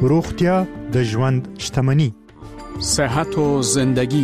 روغتیا د ژوند شتمني. صحت و زندگی.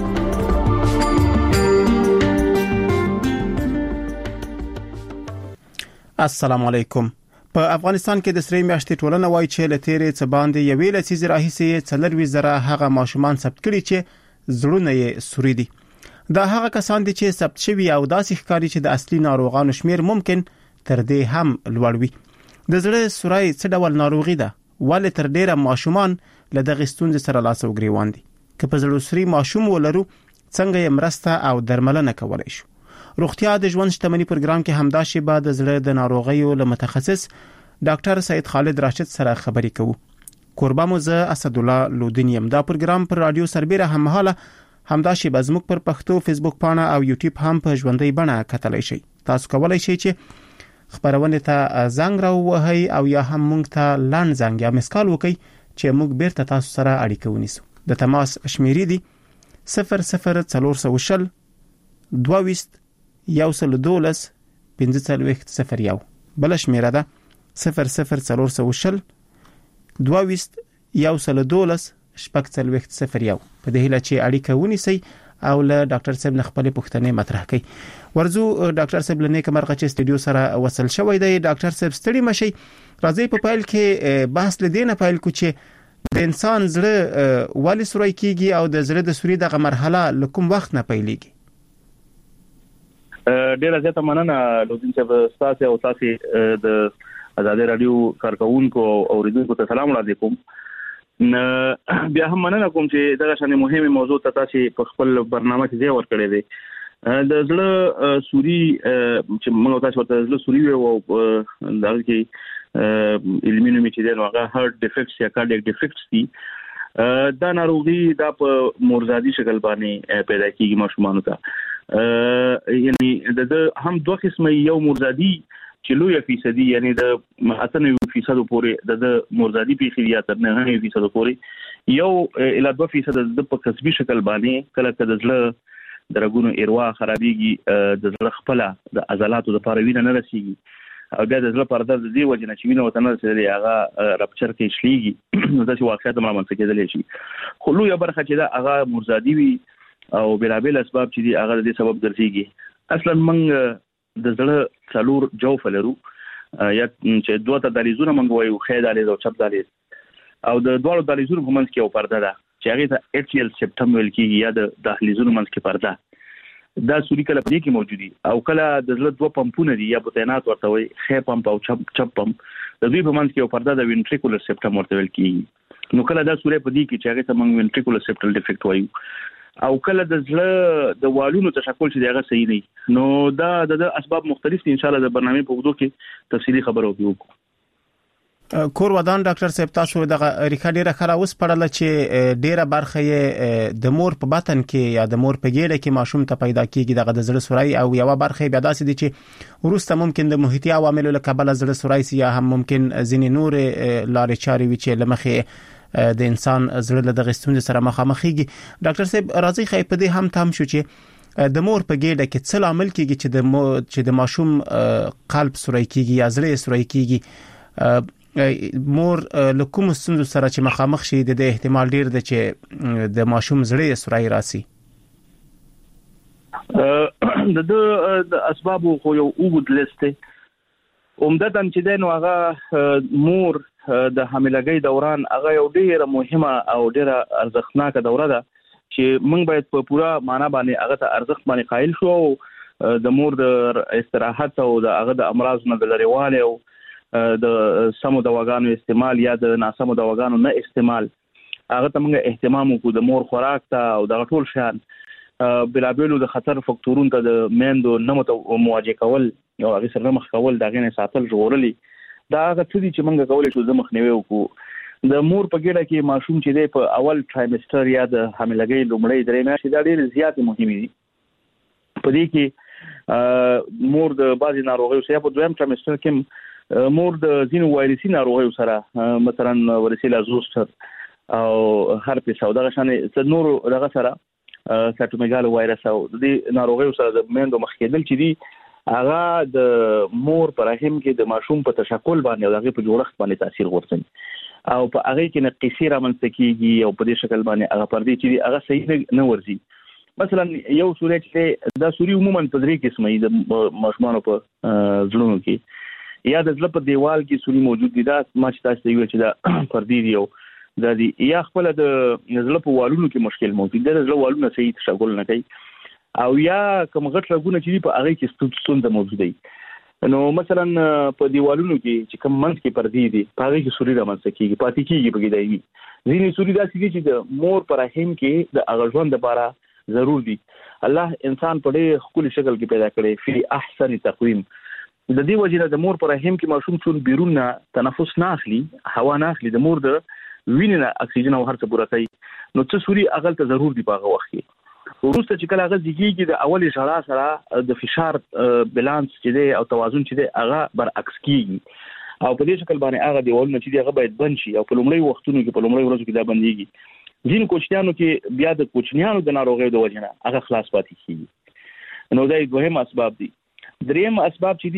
السلام علیکم. په افغانستان کې د سری میاشتې ټولنه وایي چې له تیرې څه باندې یوې لسیزې راهیسې 4,000 هغه ماشومان ثبت کړي چې زړونه یې سوري دي. دا هغه کسان دي چې ثبت شوي او داسې ښکاري چې د اصلي ناروغانو شمیر ممکن تر دې هم لوړ وي. د زړه سوري څه ډول ناروغي ده؟ ولې تر ډیره ماشومان له دغې ستونزې سره لاس او ګریوان دي؟ که په زړه سوري ماشوم ولرو څنګه یې مرسته او درملنه کولای شو؟ روغتیا د ژوند شتمني پروګرام کې همدا شیبه د زړه د ناروغیو له متخصص ډاکټر سید خالد راشد سره خبرې کوو. قربان مو زه اسد الله لودین یم. دا پروګرام پر رادیو سربېره هم مهاله همدا شیبه زموږ پر پښتو فیسبوک پاڼه او یوټیوب هم په ژوندۍ بڼه کتلای شئ. تاسو کولای شئ چې خبرونه ته زنګ راووهئ او یا هم موږ ته لاند زنګ یا مسکال وکئ چې موږ بیرته تاسو سره اړیکه ونیسو. د تماس شمیرې دي 00420 22 112 1501. بل شمیره ده 00420 22 112 1501. په دې هیله چې اړیکه ونیسئ او له ډاکټر صاحب خپل پوښتنې مطرح کړي. ورزو ډاکټر صاحب لنه کومه چې استودیو سره وصل شوی دی. ډاکټر صاحب ستړي مشي. راځي په پایل کې بحث لدینه پایل کو چې د انسان زړه والی سوري کیږي او د زړه د سوري دغه مرحله لکم وخت نه پیلېږي. ډیره زیاته مننه لودین صاحب تاسو او تاسو د آزاد رادیو کارکونکو او اوریدونکو ته سلام علیکم. بیا هم مننه کوم چې دغه شانې مهمه موضوع ته تاسو په خپل برنامه کې ځای ورکړی دی. د زړه سوري چې موږ تاسو ورته زړه سوري او دغه کې علمي نوم چې دی هغه هارت ډیفیکټس یا کارډیاک ډیفیکټس دي. دا ناروغي دا په مورزادي شکل باندې پیدا کیږي ماشومانو ته. یعنی د هم دوه قسمه، یو مورزادي چې لوی فیصدي یعنی د 98% پورې د مورزادي پیخي یا تر 9% پورې، یو اله 2% د په کسبي شکل باندې کله کله د زړه درګونو ایروا خرابېږي، د زړه خپل د عضلاتو لپاره وینه نه رسیږي او بیا د زړه پرده د دې وجه نه چې وینه وته نه رسیږي هغه رپچر کې شلېږي. نو دا چې واقعیت معلومات کېدلی شي. خو لوی برخه چې دا هغه مورزادي وي او بلابل اسباب چې دي هغه د دې سبب ګرځيږي. اصلا موږ د زړه څلور جوف لرو یا چې دوه ته دالیزونه موږ وایو، خې دالیز او چپ دالیز، او د دوه دالیزونو په منځ کې یو پرده ده چې هغه ته اټریل سپټم ویل کېږي یا د داخليزونو منځ کې پرده. دا سوري کله په دې کې موجودي او کله د زړه دوه پمپونه دي یا بوتینات ورته وایي، خې پمپ او چپ پمپ، د دوی په منځ کې یو پرده د وینټریکولر سپټم ورته ویل کېږي. نو کله دا سوري په دې کې چې هغه ته موږ وینټریکولر سپټل ډیفیکټ وایو او کله د زړه د والونو تشکل چې دغه صحیح نه. نو دا د اسباب مختلف دي. ان شاء الله د برنامه په وګړو کې تفصیلی خبرو وکړو. کور ودان ډاکټر صاحب تاسو دغه ریکارډ راخره اوس پړل چې ډیره برخه یې د مور په بطن کې یا د مور په ګیډه کې ماشوم ته پیدا کیږي دغه د زړه سوري، او یو برخه بیا داسې دي چې ورسته ممکن د محیطي عواملو له کبله زړه سوري یا هم ممکن ځینې نور لارې چارې وي چې لمخې د انسان زړه له دغه ستونزې سره مخامخېږي. ډاکټر صاحب راځي خې په دې هم تام شو چې د مور په ګیډه کې څه عامل کیږي چې د ماشوم قلب سوري کیږي یا زړه سوري کیږي. مور له کوم ستونزو سره چې مخامخ شي د احتمال ډیر دی چې د ماشوم زړه سوري راسي؟ د اسباب خو یو اوږد لیست دی. عمدتاً چې دی نو هغه مور د حاملګۍ دوران هغه یو ډیره مهمه او ډیره ارزښتناکه دوره ده چې موږ باید په پوره معنا باندې هغه ته ارزښت باندې قایل شو. د مور د استراحت او د هغه د امراض نه د لريواله او د سمو دواګانو استعمال یا د ناسمو دواګانو نه استعمال هغه ته موږ اهتمام وکړو. د مور خوراک ته او د ټول شان بلابلو د خطر فکتورونو ته د میندو نه مواجه کول او هغه سره مخ کول دا غنه ساتل ژغورلي. دا هغه څه دي چې موږ کولای شو د مخنیوي وکړو. د مور په ګډه کې ماشوم چې دی په اول ټرایمستر یا د حاملګۍ لومړۍ درې میاشتې دا ډېر زیات مهمه دي. په دې کې مور د بعضي ناروغیو سره په دویم ټرایمستر کې مور د ځینو وایرسي ناروغیو سره مثلا ورسیلا زوستر او هرپس او دغه شانې نور دغه سره سټومېګال وایرس او د ناروغیو سره د میندو مخ کېدل چې دي هغه د مور پر رحم کې د ماشوم په تشکل باندې او هغه په جوړښت باندې تاثیر غورځوي. او په هغه کې نه قصې رامنځته کیږي او په دې شکل باندې هغه پردي چې هغه صحیح نه ورځي. مثلا یو سوري چې دا سوري عموما په درې قسمه د ماشومان په ځلونو کې یا د ځل په دیوال کې سوري موجود دي. دا ما چې تاسو ویل چې دا پردي دی او دا دی یا خپل د ځل په والونو کې مشکل موجود دی. د ځل والونه صحیح تشکل نه کوي او یا کوم غټ رګونه چې په هغه کې ستونزه موجود دي. نو مثلا په دیوالونو کې چې کوم منځ کې پردي دي په هغه کې سوري رامنځته کیږي پاتې کیږي په کې دی. ځینې سوري داسې دي چې د مور پر رحم کې د هغه ژوند لپاره ضرور دي. الله انسان په ډېر ښکلي شکل کې پیدا کړی فی احسن تقویم. د دې وجه د مور پر رحم کې ماشوم څون بیرون نه تنفس نه اخلي هوا نه اخلي د مور د وینې نه اکسیجن او هر څه پوره کوي. نو څه سوري اغل ته ضرور دی په هغه وخت کې. وروسته چې کله هغه ځکیږي د اول اشاره سره د فشار بالانس چې دی او توازن چې دی هغه برعکس کیږي او په دې شکل باندې هغه دیوالونه چې دی هغه باید بند شي او په لومړی وختونو کې په لومړی ورځو کې دا بنديږي. ځینې کوچنیانو کې بیا د کوچنیانو د ناروغۍ د وجه نه هغه خلاص پاتې کیږي. نو دا دوهم اسباب دي. دریم اسباب چې دي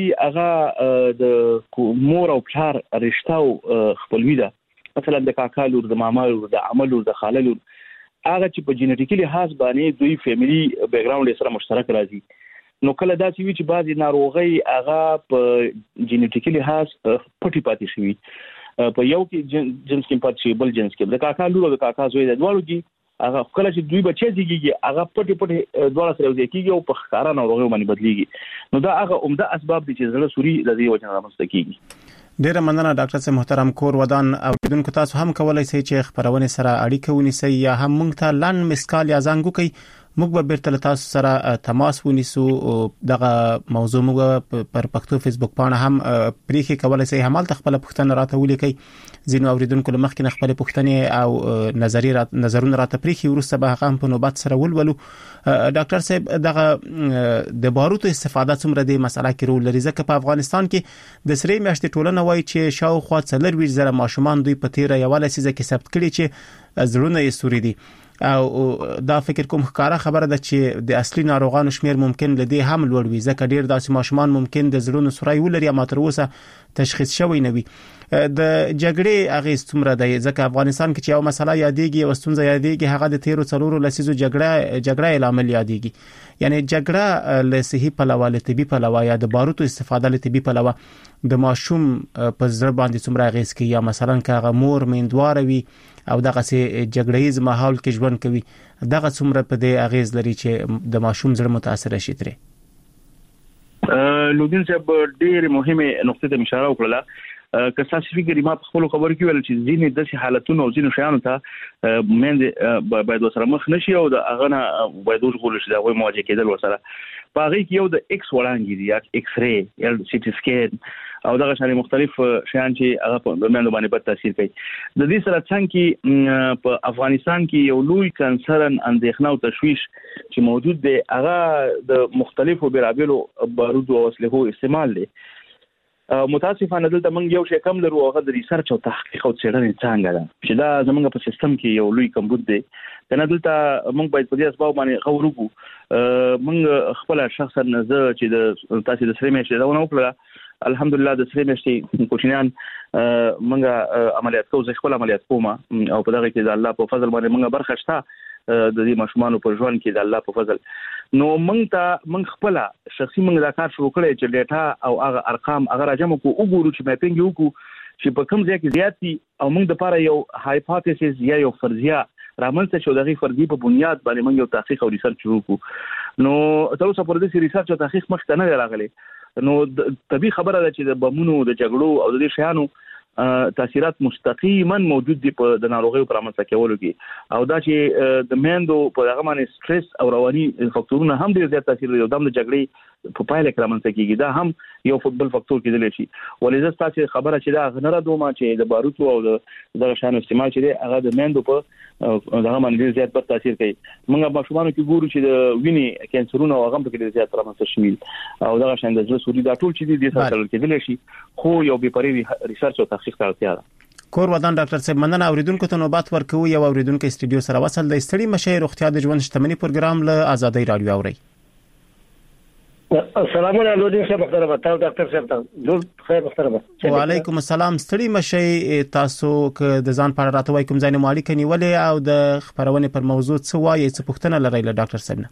هغه د مور او پلار رشتہ خپلوي ده. مثلا د کاکا لور د ماما لور د عمل لور د خاله لور هغه چې په جینټیکي لحاظ باندې دوی فیملی بیک گراوند سره مشترک راځي. نو کله دا چې وی چې بعضی ناروغي هغه په جینټیکي لحاظ پټي پاتې شي په یو کې جنس کې پاتې شي بل جنس کې د کاکا لور او د کاکا زوی د دوالو کې هغه کله چې دوی بچي دیږي هغه پټي دواړه سره وځي کیږي او په ښکارا ناروغي باندې بدليږي. نو دا هغه عمده اسباب دي چې زړه سوري د دې وجه رامنځته کیږي. ډیره مننه ډاکټر صاحب محترم. کور ودان اوریدونکو تاسو هم کولای شئ چې خبرونه سره اړیکه ونیسئ یا هم موږ ته لاند مسکال یا زنګ وکړئ. موږ به بیرته تاسو سره تماس ونیسو. دغه موضوع موږ پر پښتو فیسبوک باندې هم پریخي کولای شئ همال خپل پوښتنه راته ولیکئ. ځینو اوریدونکو لمخکې خپل پوښتنې او نظرونه راته پریخي ورسته به هغه په نوبت سره ولولو. ډاکټر صاحب دغه د باروتو استفاده څومره د مسله کې رول لري؟ ځکه په افغانستان کې د سری میاشتې ټولنه وایي چې شاوخوا 40,000 ماشومان دوی په تیره یو لسیزه کې ثبت کړي چې زړونه یې سوري دي او دا فکر کوم ښکارا خبره ده چې د اصلي ناروغانو شمیر ممکن لدی هم لوړ وي ځکه ډیر داسې ماشومان ممکن د زړونو سوري ولري اما تر اوسه تشخیص شوی نه وي. د جګړې اغیز څومره دی؟ ځکه افغانستان کې چې یو مسله یادېږي او ستونزه یادېږي هغه د 13 لسیزو جګړه لامل یادېږي. یعنی جګړه له صحي پلوه له طبي پلوه یا د باروتو استفاده له طبي پلوه د ماشوم په زړه باندې څومره اغیز کوي یا مثلا که مور میندواره وي او دغه سي جګړهیز ماحول کې ژوند کوي دغه څومره په دې اغیز لري چې د ماشوم زړه متاثر شي ترې؟ لودین صاحب ډېر مهمه نقطه ته اشاره وکړه. که تاسو فکر ما په خپل خبرو کې ویل چې ځینې د حالتونو او ځینې شیانو ته مند باید وسره مخ نشي او د اغه باید وګورل شي دا وایي مواجهه کېدل وسره. په هغه کې یو د ایکس وړاندې دي یا ایکس ری یا سی ټي سکین او دغه شان مختلف شیان چې هغه په مند باندې بد تاثیر کوي. د دې سره څنګه په افغانستان کې یو لوی کنسرن اندېښنه او تشویش چې موجود دی هغه د مختلفو بیرابلو بارودو او اسلحو استعمال دی. متاسفانه دلته موږ یو شی کم لرو هغه د ریسرچ او تحقیق او څېړنې څنګه ده چې دا زموږ په سیستم کې یو لوی کمبود دی. کنه دلته موږ باید په دې اسباب باندې غور وکړو. موږ خپل شخصا زه چې د تاسو د سری میاشتې دا ونه وکړه الحمدلله د سری میاشتې کوچنیان موږ عملیات کوو. زه خپل عملیات کوم او په دغه کې د الله په فضل باندې موږ برخه شته د دې ماشومان په ژوند کې د الله په فضل. نو موږ خپل شخصي موږ دا کار شروع کړی چې ډیټا او هغه ارقام هغه راجم کو وګورو چې میپینګ وکړو چې په کوم ځای کې زیات دي او موږ د لپاره یو هایپوتیسس یا یو فرضیه رامنځته شو دغه فرضیه په بنیاد باندې موږ یو تحقیق او ریسرچ شروع کړو. نو تر اوسه پورې د ریسرچ او تحقیق مخ ته نه راغلی. نو طبي خبره ده چې د بمونو د جګړو او د دې شیانو تاثیرات مستقیما موجود دي په د ناروغیو پر رامنځته کولو کې او دا چې د میندو په هغه باندې سټرس او رواني فاکتورونه هم ډیر زیات تاثیر لري. د جګړې په پایله کې رامنځته کیږي دا هم یو فوتبال فاکتور کېدلی شي. ولې تاسو خبره چې دا غنره دومره چې د باروتو او د شانو استعمال چې هغه د میندو په دغه باندې زیات بد تاثیر کوي. موږ په ماشومانو کې ګورو چې د وینې کانسرونو او هغه په کې زیات رامنځته شوي او دغه شان د زړه سوري دا ټول چې دي د سره کېدلی شي خو یو به پرې ریسرچ او تحقیق ته اړتیا ده. کور ودان ډاکټر صاحب مننه. اوریدونکو ته نوبت ورکوي یو اوریدونکو استودیو سره وصل د استړي مشه روغتیا د ژوند شتمنۍ پروګرام له آزادۍ رادیو اوري. السلام علیکم محترم ډاکټر صاحب ټول خیر محترم. وعلیکم السلام. ستړي مشي تاسو ک د ځان په اړه راته کوم ځای مالک نیولې او د خبرونه پر موضوع څه وایي څه پوښتنه لري له ډاکټر صاحب نه؟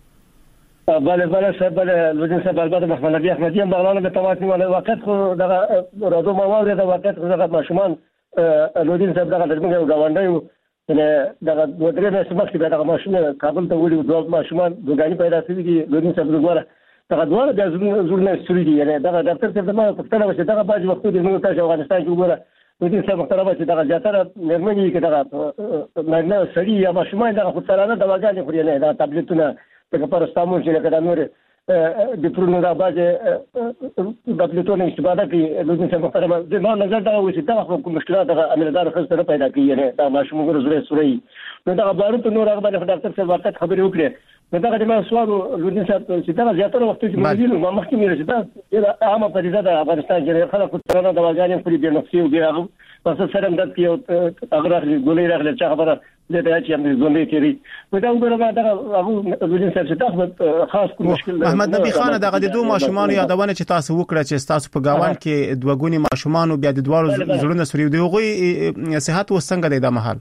بله صاحب لوجین صاحب البته محمد نبی احمدی هم بغلان به تماس نیولې وخت خو دغه راډیو مواورې د وخت دغه ماشومان لوجین صاحب دغه درمنګ غونډایو نه دغه دوه درې سمخ دغه ماشومان کابل ته وړي دوه ماشومان دوګانی پیدا شوي دي لوجین صاحب دغه دغه د زړه سوري دي یعنی دغه ډاکټر صاحب ما پښتنه وشه دغه باج وختو د موږ ته افغانستان کې وګوره لوجین صاحب محترم چې دغه جاتره نرمنی کې دغه نه سړي یا ماشومان دغه خطرانه دواګانې خوري نه دا ټابلیټونه دغه پرستامول چې لکه د نور د پرونو د باج د پلیټونو استفاده کوي لوجین صاحب محترم د ما نظر دغه وشه دغه کوم مشکلات دغه عملدار خسته پیدا کوي یعنی دا ماشومان زړه سوري نو دغه بارو نور هغه باندې ډاکټر صاحب وخت خبرې وکړي دغه د ما سوال لوجین صاحب چې دا زیاتره وخت چې موږ وینو ما مخکې مې رسېدا دا عامه پدیده د افغانستان کې خلک ترانه د واګانې پرې د نفسي او بیا پس سره هم د کیو هغه غولې راغله چې خبره دې چې هم زولې کړي نو دا وګوره دا لوجین صاحب چې دا خاص کوم مشکل محمد نبی خان دغه د دوه ماشومان یادونه چې تاسو وکړه چې تاسو په گاوان کې دوه ګونی ماشومان او بیا د دوه زړونه سوري دی غوي صحت وسنګ دی د محل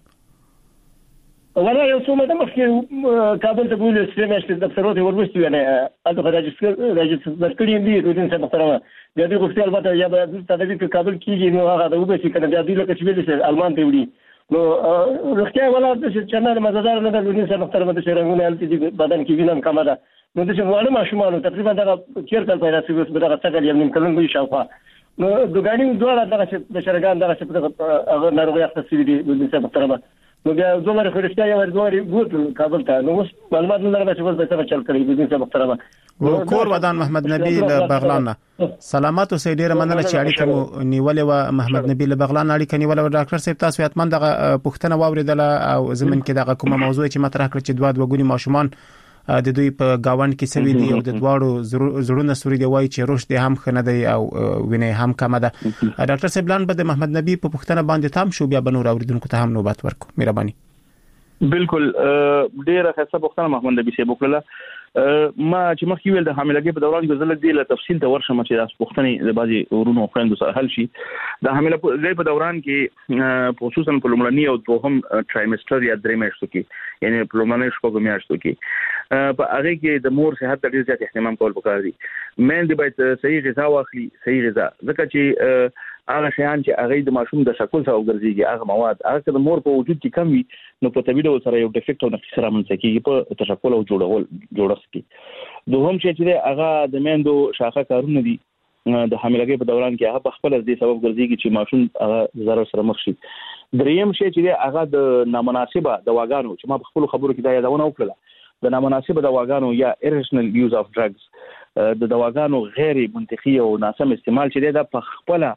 ولا یو څو مده مخکې کابل ته بوله سیمه چې د دفترونو وروستي نه اته راجستر کړی دی لوجین صاحب محترم د دې غوښتل البته یا به تدوی په کابل کې نو هغه د وبې چې کنه د دې لکه چې ویل شي المان ته وړي نو رښتیا ولا چې چنار مزدار نه د لوجین صاحب محترم د شرنګونه الټي بدن کې وینم کمه ده نو د څه وړه ماشومان تقریبا دا چیرته پیدا شوی په دغه څنګه یم کلن وي شاوخوا نو دوګانی دوه دغه د شرګان دغه څه هغه ناروغي اخته دي لوجین صاحب محترم نو بیا دومره خرشتیا یو ورغوري ګوت کابل ته نو اوس معلومات لرم چې اوس به څه چل کړی لوجین صاحب محترم کور ودان محمد نبی له بغلان سلامات او سیډیر مننه چې اړیکه مو نیولې و محمد نبی له بغلان اړیکه نیولې و ډاکټر صاحب تاسو یاتمن دغه پښتنه واوریدله او زمين کې دغه کومه موضوع چې مطرح کړ چې دوه غونی ماشومان د دوی په گاوند کې سوي دي او د دواړو زړونه سوري دی وای چې روش دي هم خنه دی او وینې هم کم ده ډاکټر صاحب لان به د محمد نبی په پښتنه باندې تام شو بیا بنور اوریدونکو ته هم نوبت ورکو مهرباني بالکل ډیره ښه پښتنه محمد نبی صاحب وکړه ما چې مخکې ویل د حاملګۍ په دوران کې زله دی له تفصیل ته ورشم چې تاسو پښتني د بازي ورونو خويندو سره حل شي د حاملګۍ په دوران کې خصوصا په لومړني او دوهم ټرایمستر یا درې میاشتو کې یعنی په لومړني شپږ میاشتو کې په هغه کې د مور صحت ته ډیر زیات اهتمام کول پکار دي مېن دی باید صحیح غذا واخلي صحیح غذا ځکه چې هغه شیان چې هغه د ماشوم د شکل سره ګرځيږي هغه مواد هغه د مور په وجود کې کم وي نو په طبيعي ډول سره یو ډیفیکټ او نقص رامنځته کیږي په تشکل او جوړښت کې دوهم چې هغه د میندو شاخه کارونه دي د حاملګۍ په دوران کې هغه خپل د سبب ګرځيږي چې ماشوم هغه ضرر سره مخ شي دریم شی چې هغه د نامناسبه دواګانو چې ما په خپل خبرو کې دا یادونه وکړه د نامناسبه دواګانو یا irrational use of drugs د دواګانو غیر منطقي او ناسم استعمال چې دا په خپل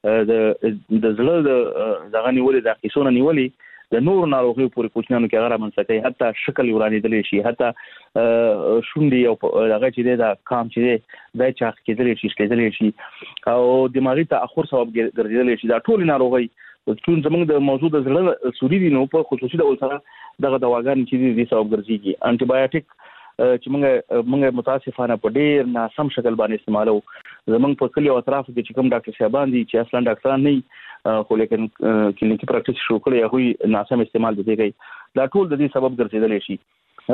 د زړه دغه نیولې د قیسونه نیولې د نور ناروغي پورې کوچنانو کې هغه منځکې حتی شکل ورانېدل شي حتی شونډي او هغه چې دا کام چې دا چاق کېدل شي کېدل شي او دماغي تاخر سبب ګرځیدل شي دا ټول ناروغي چې زموږ د موضوع د زړه سوري دي نو په خصوصي ډول سره دغه دواګان چې دي سبب ګرځيږي انټي بایوټیک چې موږ متاسفانه په ډیر ناسم شکل باندې استعمالو زمونږ په کلی او اطراف کې چې کوم ډاکټر صاحبان دي چې اصلا ډاکټران نه خو لیکن کلینیکي پریکټیس شروع کړي هغه ناسم استعمال دي کوي دا ټول د دې سبب ګرځیدل شي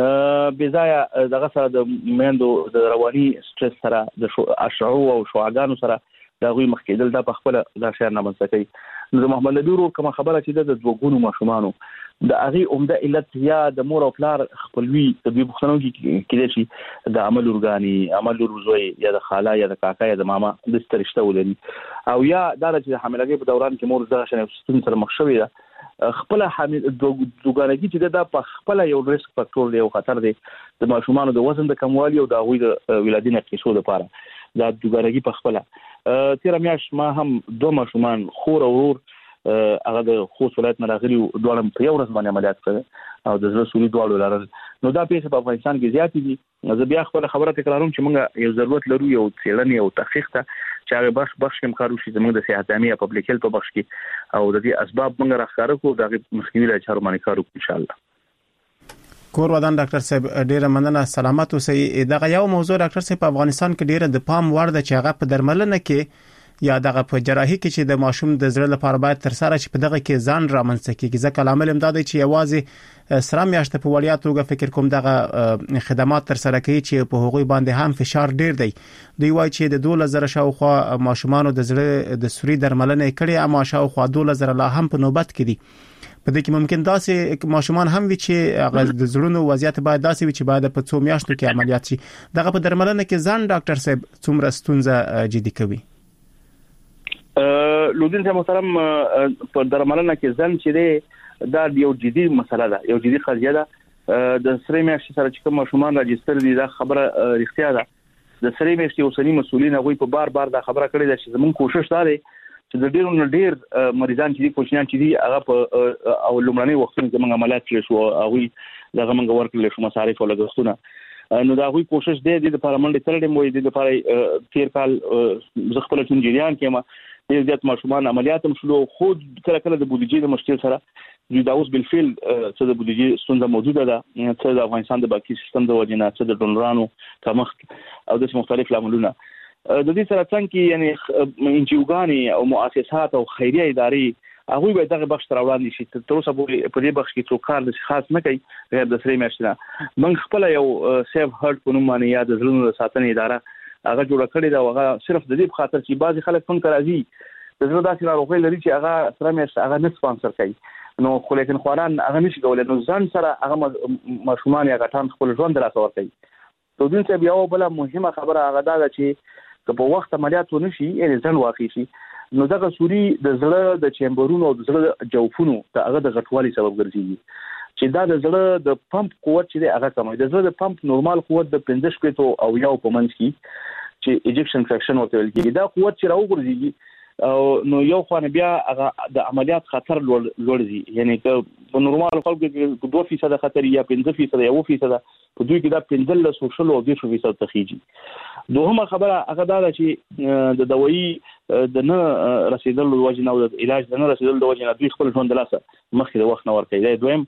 بځای دغه سره د میندو د رواني سټرس سره د اشعو او شواګانو سره دا غوي مخکېدل دا په خپل دا شعر نه منځکې نو محمد نبی ورو کوم خبره چې د دوګونو ماشومانو د هغه عمده علت یا د مور او پلار خپلوي د دوی بخښنو کې کېدای شي د عمل اورګاني عمل روزوي یا د خاله یا د کاکا یا د ماما د سترشته ولري او یا دا چې حاملګۍ په دوران کې مور زغه شنه ستون سره مخ شوی ده خپل حامل دوګانګي چې دا په خپل یو ریسک فاکټور دی او خطر دی د ماشومانو د وزن د کموالي او د غوي د ولادت نقصو لپاره دا دوګانګي په خپل تیر میاش ما هم دوه ماشومان خور او ورور هغه د خوست ولایت نه راغلي دوه په یو ورځ باندې عملیات کړ او د زړه سوري دوه لرل نو دا پیسې په افغانستان کې زیات دي زه بیا خپل خبره تکراروم چې موږ یو ضرورت لرو یو څېړنې او تحقیق ته چې هغه بخش کې کارو شي زموږ د صحت عامه پبلک هیلث په بخش کې او د دې اسباب موږ راخاره کو د مخنیوي لپاره چارو باندې کارو ان شاء الله کور ودان ډاکټر صاحب ډیره مننه سلامت اوسئ. دغه یو موضوع ډاکټر صاحب په افغانستان کې ډیره د پام وړ ده چې هغه په درملنه کې یا دغه په جراحي کې چې د ماشوم د زړه لپاره باید تر سره چې په دغه کې ځان رامنځته کیږي. ځکه لامل هم دا دی چې یوازې سره میاشته په وړیا توګه فکر کوم دغه خدمات تر سره کوي چې په هغوی باندې هم فشار ډیر دی. دوی وایي چې د 2000 شاوخوا ماشومان د زړه د سوري درملنه کړي اما شاوخوا 2000 لا هم په نوبت کې دي. په دې کې ممکن داسې ماشومان هم وي چې هغه د زړونو وضعیت باید داسې وي چې باید په 2 میاشتو کې عملیات شي. دغه په درملنه کې ځان ډاکټر صاحب څومره ستونزه جدي کوي؟ لودین ته محترم په درملنه کې ځان چې دی دا یو جدي مسله ده، یو جدي قضیه ده. د سره میاشتې سره چې کوم ماشومان راجستر دي دا خبره رښتیا ده. د سره میاشتې اوسنی مسؤلین هغه په بار دا خبره کړې ده چې زموږ کوشش دا دی چې د ډیر مریضان چې دي کوچنیان چې دي هغه په او لومړنۍ وختونو کې موږ عملیات کړی شو، هغه دغه موږ ورکړل شو مصارف او لګښتونه. نو دا غوي کوشش دی د لپاره منډه ترډم وي د لپاره تیر کال زه خپل ټیم جریان کې ډیر زیات ماشومان عملیات هم شلو. خو کله د بودیجې د مشکل سره د اوس بالفعل څه د بودیجې ستونزه موجوده ده، څه د افغانستان د بانکي سیستم د وجنه، څه د ډونرانو کمښت او د مختلف لاملونه. د دې سره څنګه یعنی انجیوګانی او مؤسسات او خیریه ادارې هغه به دغه بخش تر وړاندې شي. تر اوسه په دې بخش کې څوک کار د خاص نه کوي غیر د سری میاشتې. من خپل یو سیف هارت په نوم باندې یاد زړونو ساتنې اداره هغه جوړ کړی دا، هغه صرف د دې په خاطر چې بعضي خلک څنګه راځي د زړه داسې ناروغي لري چې هغه سره میاشتې هغه نه سپانسر کوي، نو خو لیکن خواران هغه نشي کولای نو ځان سره هغه ماشومان یا غټان خپل ژوند راسور کوي. نو دین څه بیا بل مهمه خبره هغه دا چې په وخت عملیات ونشي یعنی ځن واقع شي نو دغه سوري د زړه د چیمبرونو او د زړه جوفونو ته هغه د غټوالي سبب ګرځي چې دا د زړه د پمپ قوت چې هغه کموي. د زړه د پمپ نورمال قوت د 15 شپږ او یو په منځ کې چې ایجکشن فریکشن ورته ویل کېږي. دا قوت چې راوګرځي او نو یو خو بیا هغه د عملیات خطر لوړ ځي، یعنی په نورمال خلکو کې 2% خطر یا 5% یا 1% په دوی کې دا 15 سوشل او 2% تخیجي. دوهمه خبره هغه دا چې د دوايي د نه رسیدل د وجه نه او د علاج د نه رسیدل د وجه نه دوی خپل ژوند لاسه مخکې د وخت نه ورکوي.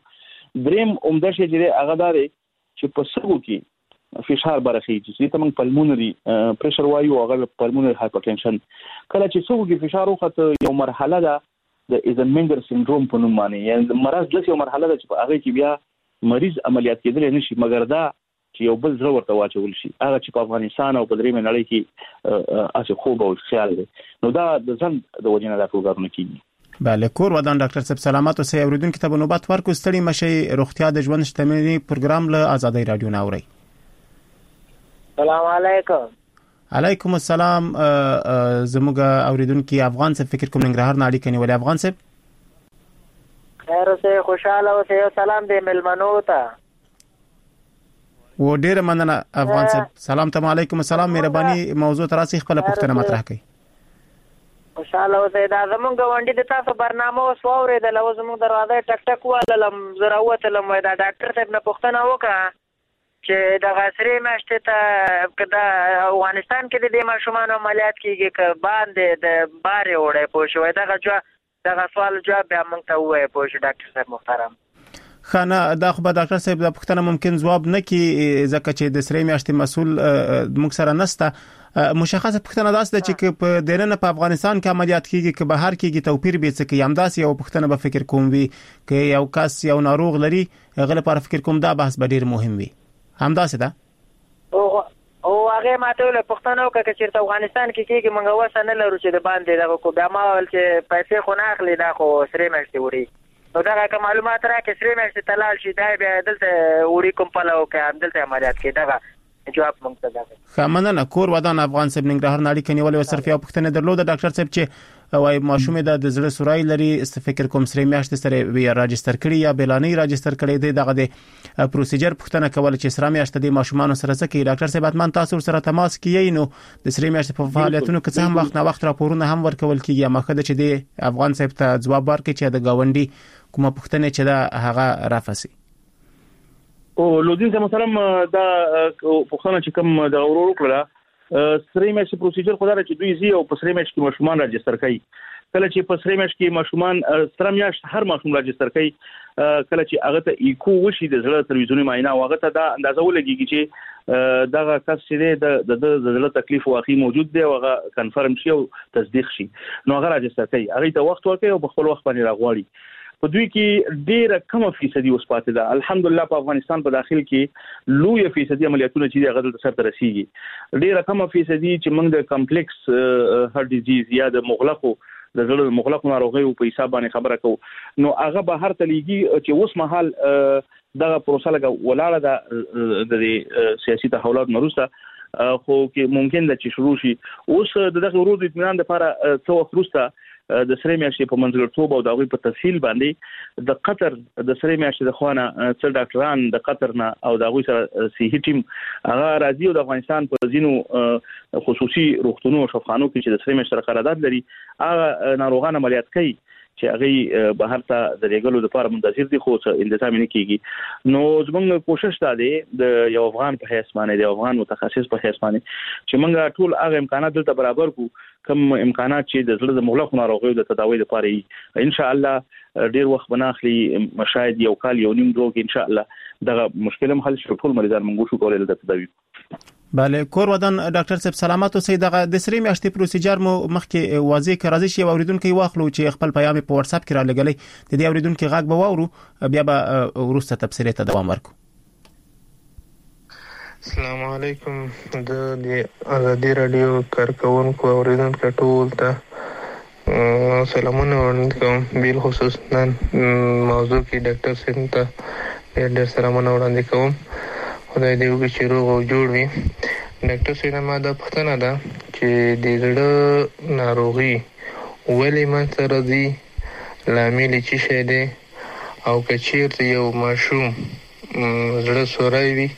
دا دریم عمده شی چې هغه دا دی چې په سږو کې فشار برخیږي چې ته موږ پلمونري پریشر وایو هغه پلمونري هایپرټنشن. کله چې سږو کې فشار وخت یو مرحله ده د ایزنمنګر سینډروم په نوم باندې، یعنی مرض د یو مرحله ده چې په هغه کې بیا مریض عملیات کېدل نشي مګر دا چې یو بل زړه ورته واچول شي. هغه چې په افغانستان او په درېمه نړۍ کې اسه خوب او خیال دی نو دا د ځن د وجنه د پروګرام کېږي. بله کور ودان ډاکټر صاحب سلامات اوسئ. اوریدونکو ته نوبت ورکو ستړي مشي روغتیا د ژوند شتمنۍ پروګرام له آزادۍ رادیو ناوري. السلام علیکم. علیکم السلام. زموږ اوریدونکو افغان صاحب فکر کوم ننګرهار نه اړیکه نیولې. افغان صاحب خیر اوسئ، خوشاله اوسئ. سلام دې ملمنو ته و ډیر مننه افغان صاحب. سلام علیکم. السلام مهرباني موضوع تراسي خپل پوښتنه مطرح کړئ. خوشاله اوسئ. دا زمونږ غونډې د تاسو برنامه اوس واورېدل او زمونږ دروازه ټک ټک والم زراوتلم وای دا ډاکټر صاحب نه پوښتنه وکړه چې د غسرې میاشتې ته کدا افغانستان کې د دې ماشومان عملیات کیږي ک باندې د بارې وړي پوه شو. دغه سوال جواب بیا موږ ته وایي پوه شو ډاکټر صاحب محترم. خانه دا خو به ډاکټر صاحب د پوښتنه ممکن جواب نه کی ځکه چې د سری میاشتې مسول موږ سره نسته. مشخصه پوښتنه داسې ده چې په دننه په افغانستان کې عملیات کیږي که بهر کیږي توپیر به څه کې همداسې یو پوښتنه به فکر کوم وي که یو کس یو ناروغ لري هغه لپاره فکر کوم دا بحث به ډیر مهم وي همداسې ده. او هغه ماته له پښتنو کې چې افغانستان کې کېږي موږ وسه نه لرو چې د باندې دغه کو بیا ما ول چې پیسې خو نه اخلي دا خو سری میاشتې وړي نو دا که معلومات راکې سری میاشتې تلال شي دا بیا دلته وړي کوم پلو کې دلته عملیات کې دغه جواب مونږ ته ده. خامنه کور ودان افغان صاحب ننګرهار نړۍ کې نیولې و صرف یو پښتنه درلود ډاکټر صاحب چې وای ماشوم د زړه سورای لري فکر کوم سری میاشتې سره وی راجستر کړی یا بلانې راجستر کړی دی دغه د پروسیجر پښتنه کول چې سره میاشتې د ماشومان سره څه ډاکټر صاحب اتمن تاسو سره تماس کیي نو د سری میاشتې په فعالیتونو کې څه هم وخت نه وخت راپورونه هم ورکول کیږي مخه چې د افغان صاحب ته جواب ورکړي چې د گاونډي کومه پښتنه چې دا هغه رافسي. او لودین ته محترم دا پښتنه چې کوم د اورور کړه سری میاشتې پروسیجر خو دا چې دوی زی او په سری میاشتې کې ماشومان راجستر کوي کله چې په سری میاشت کې ماشومان سره میاشت هر ماشوم راجستر کوي کله چې هغه ته ایکو وشي د زړه تلویزیونی معاینه هغه ته دا اندازه ولګي چې دغه کس چې د زړه تکلیف واقعي موجود دی او هغه کنفرم شي او تصدیق شي نو هغه راجستر کوي هغه ته وخت ورکوي او په خپل وخت باندې راغواړي په دوی کې ډیره کم فیصدي اوس پاتې ده الحمدلله په افغانستان په داخل کې لوی فیصدي عملیاتونه چې هغه د سر ته رسیږي ډیره کم فیصدي چې موږ د کمپلیکس هارت ډیزیز یا د مغلقو د زړه مغلقو ناروغیو په حساب باندې خبره کوو نو هغه به هر تلېږي چې اوس مهال دغه پروسه لګه ولاړه د سیاسي تحولات نورسته خو کې ممکن ده چې شروع شي اوس دغه ورود اطمینان لپاره څو وخت وروسته د سری میاشتې په منځګړیتوب او د هغوی په تفصیل باندې د قطر د سری میاشتې د خوانه څو ډاکټران د قطر نه او د هغوی سره صحي ټیم هغه راځي او د افغانستان په ځینو خصوصي روغتونونو او شفاخانو کې چې د سری میاشتې سره قرارداد لري هغه ناروغان عملیات کوي چې هغه بهر ته د لېګلو لپاره منتظر دي خو څه اندزام نه کیږي نو زموږ کوشش دا دی د یو افغان په حیث باندې د افغان متخصص په حیث باندې چې موږ ټول هغه امکانات دلته برابر کو کوم امکانات چې د زړه د مغلقو ناروغیو د تداوی لپاره ان شاء الله ډیر وخت بناخلي مشاهد یو کال یو نیم دوه ان شاء الله دغه مشکل هم حل شي ټول مریضان موږ شو کولای د تداوی بله کور ودان ډاکټر صاحب سلامات اوسئ دغه د سری میاشتې پروسیجر مو مخکې واضح کړی راځي چې اوریدونکو واخلو چې خپل پیغام په واتس اپ کې را لګلې د دې اوریدونکو غږ به واورو بیا به ورسته تفصیلی ته دوام ورکو السلام علیکم د ازادي رادیو کارکونکو اوریدونکو ټول ته سلامونه وړاندې بیل خصوص نن موضوع کې ډاکټر صاحب ته ډېر سلامونه وړاندې کوم خدای دې وکړي چې روغ او جوړ وي ډاکټر صاحب ما دا پوښتنه ده چې د زړه ناروغي ولې منځته راځي لامل یې څه شی دی او که چیرته یو ماشوم زړه سوری وي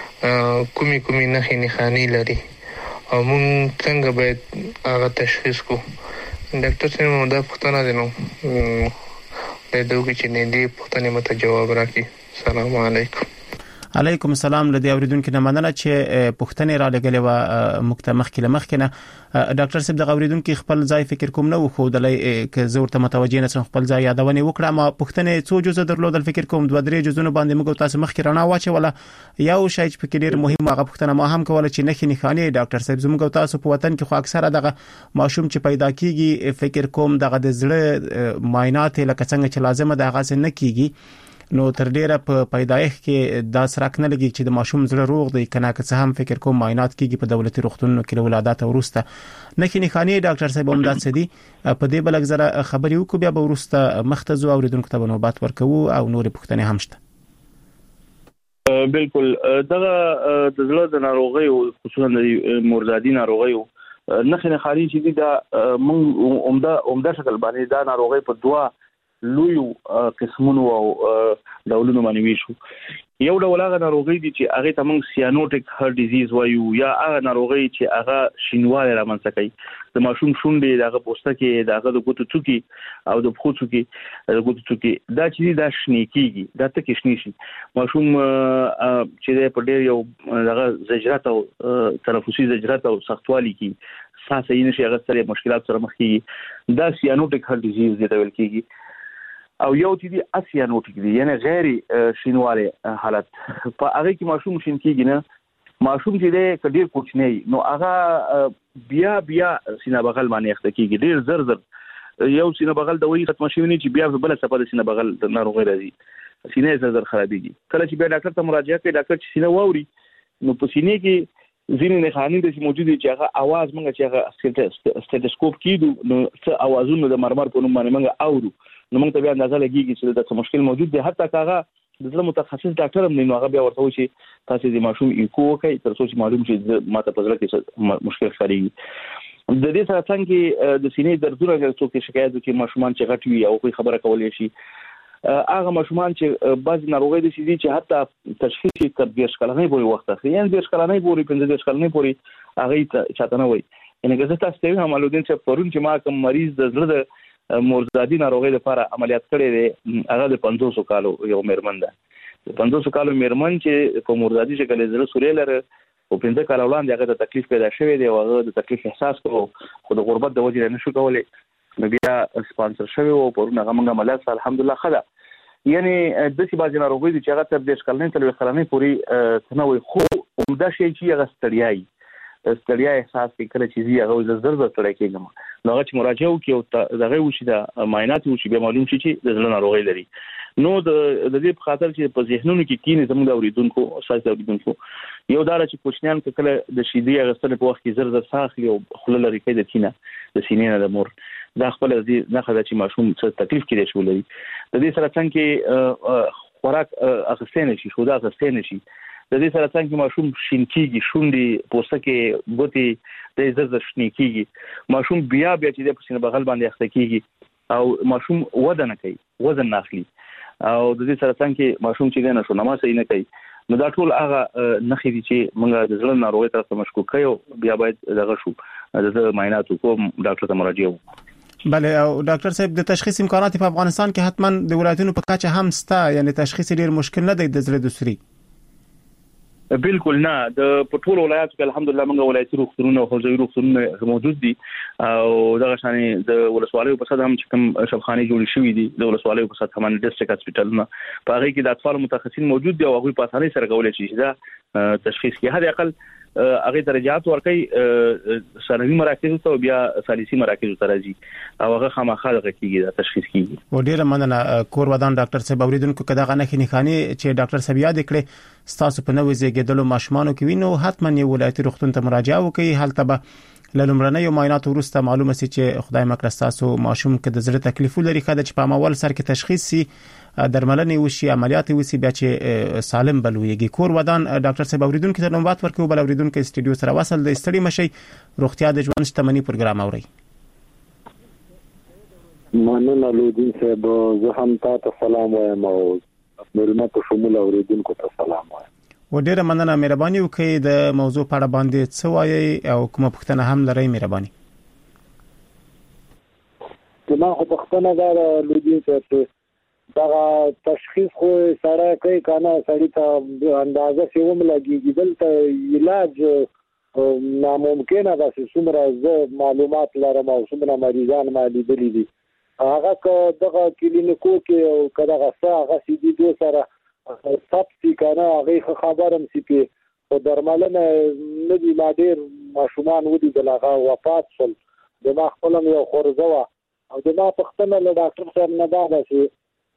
کومې نښې نښانې لري او موږ څنګه باید هغه تشخیص کو ډاکټر صاحب دا پوښتنه ده نو خدای دې وکړي چې دې پوښتنې مته جواب راکړي سلام علیکم علیکم السلام لدی اوریدونکو نه مننه چې پښتنې را لګلې و مخکې نه ډاکټر صاحب د اوریدونکو خپل ځای فکر کوم نه خو دلې ک زورته متوجه نه خپل ځای یادونه وکړه ما پښتنې څو جزء درلودل فکر کوم 2-3 جزونه باندې موږ تاسو مخکې رانه واچوله یو شای چې فکر ډیر مهم هغه پښتنه ما هم کوله چې نخې نخانه ډاکټر صاحب زموږ تاسو په وطن کې خو اکثره دغه ماشوم چې پیدا کیږي فکر کوم دغه د زړه معاینات لکه څنګه چې لازمه ده هغه نه کیږي نو تر ډیره په پیدایښت کې دا سرک نه لګي چې د ماشوم زړه روغ دی کنه که څه هم فکر کوم معاینات کیږي په دولتي روغتونونو کې ولادت ورسته نخې نخانه ډاکټر صاحب هم داسې دي په دې بلک زره خبري وکړو بیا به ورسته مختزو اوریدونکو ته نوبت ورکو او نور پښتنې هم شته بالکل دغه د زړه د ناروغیو خصوصا د مردادي ناروغیو نخې نخانه چې دي دا موږ عمده شکل باندې دا ناروغي په دوا لویو قسمونو او ډولونو باندې ویشو یو ډول هغه ناروغي دي چې هغه ته موږ سیانوټیک هارت ډیزیز وایو یا هغه ناروغي چې هغه شینواله رامنځته کوي د ماشوم شونډې دغه پوستکي دغه د ګوتو څوکي او د پښو څوکي د ګوتو څوکي دا چې دا شنی کیږي دا ته کې شنی شي ماشوم چې په ډیر یو دغه زجرات او تنفسي زجرات او سختوالي کی ساسه یې نشي هغه سره مشکلات سره مخ کیږي دا سیانوټیک هارت ډیزیز دی ویل کیږي او یو چې دی اسیانوټیک دی یعنی غیر شینواله حالت په هغه کې ماشوم شین کیږي نه ماشوم چې دی کډیر کوچنی نو هغه بیا سینه بغل باندې اخته کیږي ډیر زر یو سینه بغل د وی ختم شوی نه چې بیا بل څه په سینه بغل د ناروغي راځي سینه زر خرابېږي کله چې بیا ډاکټر ته مراجعه کوي ډاکټر چې سینه ووري نو په سینې کې ځینې نښانې د موجود دي چې هغه आवाज موږ چې هغه سټیټوسکوپ کیدو نو څه आवाजونه د مرمر په نوم باندې موږ اورو نو موږ ته بیا اندازه لګیږي چې دا څه مشکل موجود دی حتی کاغه د زړه متخصص ډاکټر هم نه هغه بیا ورته وشي تاسو د ماشوم ایکو کوي تر څو چې معلوم شي ماته په زړه کې مشکل ښکاري د دې سره څنګه د سینې دردونه څوک شکایت کوي ماشومان چې غټ وي او کوئی خبره کولای شي هغه ماشومان چې بعض ناروغي دي چې حتی تشخیص یې تر 10 کلنۍ پورې وخت اخلي یعنی 10 کلنۍ پورې 15 کلنۍ پورې هغه چاته نه وي یعنی که تاسو ته هم معلومات چې پرون چې ما کوم مریض د زړه مردادي ناروغي لپاره عملیات کړی دی هغه د 500 کالو یو میرمن ده د 500 کالو میرمن چې په مردادي شکل زړه سوري لري او 15 کال وړاندې هغه د تکلیف پیدا شوی دی او هغه د تکلیف احساس کوي خو د غربت د وجې نه شو کولای نو بیا سپانسر شوی او پرونه غمنګ عملیات الحمدلله خدا یعنی د څه باندې ناروغي چې هغه تر دې کلنې تل وخلانې پوری تنوي خو عمده شي چې هغه ستړیا احساس کړي چې زی هغه زړه ستړی کېږم نو هغه چې مراجعه وکي او دغه وشي د معاینات وشي به معلوم شي چې د زړه ناروغي لري نو د دې په خاطر چې په ذهنونو کې کینې زموږ اوریدونکو اساس اوریدونکو یو دار چې کوچنیان کله د شیدې غسل په وخت کې زړه ساخلي او خپل لري کې د تینه د سینې نه د مور دا خپل دې نه خدای چې ماشوم څه تکلیف کې شو لري د دې سره څنګه خوراک اخستنه شي شو دا اخستنه شي د دې سره څنګه ماشوم شینکيږي شونډې پوسکه بوتي د زړه شنیکيږي ماشوم بیا چې د پسینه بغل باندې اخته کیږي او ماشوم وزن نه کوي وزن نه اخلي او د دې سره څنګه ماشوم چې نه شو نما صحیح نه کوي نو دا ټول هغه نخې دي چې موږ د زړه ناروغي تر مشکوک کيو بیا باید دغه شو د معاینات کوم ډاکټر ته مراجعه وکړو بله او ډاکټر صاحب د تشخیص امکانات په افغانستان کې حتما د ولایتونو په کچه هم ستا یعنی تشخیص ډیر مشکل نه دی د زړه د سوري بالکل نه د پټول ولایتو کې الحمدلله موږ ولایتي روغتونونه او حوزوي روغتونونه موجود دي او دغه شانې د ولسوالیو په صد هم چې کوم شفخاني جوړ شوې دي د ولسوالیو په صد هم ډیسټریکټ هسپټالونه په هغه کې د اطفال متخصصین موجود دي او هغه په اسانۍ سره کولای شي دا تشخیص کې هغه اقل هغه درجات ورکړي ثانوي مراکز ته بیا ثالثي مراکز ته راځي او هغه خامخا کېږي دا تشخیص کېږي و ډیره مننه کور ودان ډاکټر صاحب اوریدونکو کدا غنه کې نخاني چې ډاکټر صاحب یاد کړي ستاسو په نوې زیږیدلو ماشومان کې وینو حتما یو ولایتي روغتون ته مراجعه وکړي هلته به لومړنۍ معاینات وروسته معلومه شي چې خدای مکړه تاسو ماشوم کې د زړه تکلیف لري خدای چې په اول سر کې تشخیص سي درملنې وشي عملیات وشي بیا چې سالم بلويږي کور ودان ډاکټر صاحب اوریدونکو ته نوبات ورکوي بل اوریدونکو استودیو سره وصل د استړي مشي روغتیا د ژوند شتمنۍ پروګرام اوري مننه لودین صاحب زه هم تاسو سلام وایم او ملما په شمول اوریدونکو ته سلام وایم و ډیره مننه مهرباني وکړئ د موضوع په اړه باندې څه وایي او کومه پوښتنه هم لرئ مهرباني زما پوښتنه دا لودین صاحب دا تشخیص خو سره کوي کنه سړی ته اندازه سیوم لګیږي دلته علاج ناممکنه ده چې څومره معلومات لرم او څومره مریضان ما لیدلي دي هغه دغه کلینیکو کې او کله هغه سي دي دوه سره سبسي کنه هغه خبرم سي په درملنه نه دي ما ډیر ماشومان ودي دغه وفات شول د ما خپلم یو خورزه او د ما پختنه له ډاکټر صاحب نه دا چې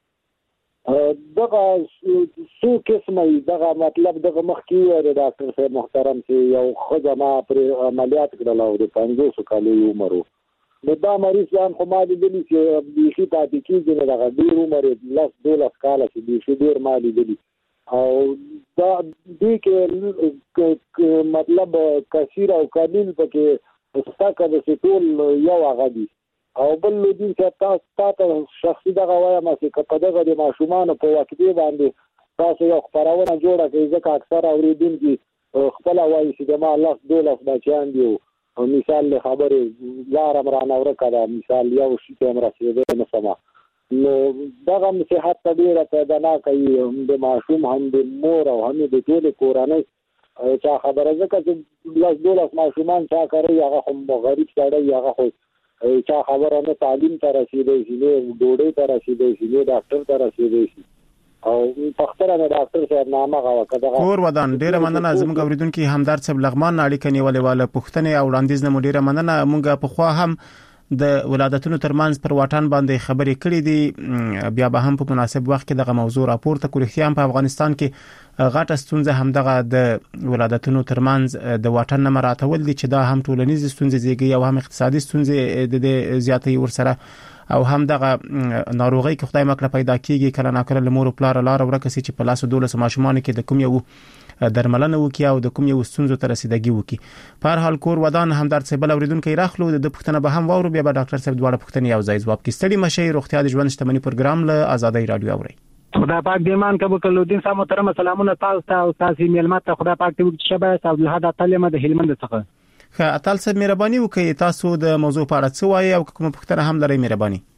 دغه څو قسمه دغه مطلب دغه مخکې د ډاکټر صاحب محترم چې یو خدامه پر عملیات کړل او د 500 کالو عمر نو دا مریض ځان خو ما لیدلی چې بيخي پاتې کېږي نه دغه ډیر عمر 12 کال چې بيخي ډیر ما لیدلی او دا دې کې مطلب کثیر او قلیل پکې ستاکه د ټول یو هغه دي او بل دې چې تاسو شخصي دغه وایم چې په دغه د ماشومان په وخت باندې تاسو یو خبرونه جوړه کړئ ځکه اکثر اوریدونکي خپل وایي چې ما الله 12 بچیان دي او مثال له خبرې لارم را نه ورکړه مثال یو شي چې امر رسیدل نه سما نو دغه صحت ډیره پیدا نه کوي د ماشوم هم د مور او هم د ټول کورنۍ چې خبره ځکه چې 12 ماشومان چا کوي هغه هم غریب سړی هغه خو چا خبره نه تعلیم ته رسیدای شي نه ډوډۍ ته رسیدای شي نه ډاکټر ته رسیدای شي او پختره نه ډاکټر صاحب نامه غواړه کور ودان ډیره مننه زموږ اوریدونکو همدارد صاحب لغمان اړیکه نیولې واله پښتنې او وړاندیز نه مدیره مننه مونږه په خوا هم د ولادتونو ترمنځ پر واټن باندې خبرې کړې دي بیا به هم په مناسب وخت کې دغه موضوع راپورته کوي خو په افغانستان کې غاټه ستونزه هم دغه د ولادتونو ترمنځ د واټن نه مراتول دي چې دا هم ټولنیز ستونزې زیږي او هم اقتصادي ستونزې د زیاتې ورسره او هم دغه ناروغي کې خدای مکړه پیدا کیږي کله ناکله لمور پلار لار ورکسي چې په لاس 12 ماشومان کې د کوم یو درملنه وکي او د کوم یو ستونزو تر رسیدګي وکي په هر حال کور ودان همدارد صاحب اوریدونکو راخلو د پښتنه به هم وورو بیا به ډاکټر صاحب دواړه پښتنې یو ځای جواب کې ستړي مشه روغتیا د ژوند شتمنۍ پروګرام له آزادۍ رادیو اوري خدای پاک دې مان کبو کلودین صاحب محترم سلامونه تاسو ته او تاسو میلمه ته خدای پاک دې شبه عبد الحد تعلیم د هلمند څخه اتل صاحب مهرباني وکړئ تاسو د موضوع په اړه څه وایي او کوم پښتنه هم لري مهرباني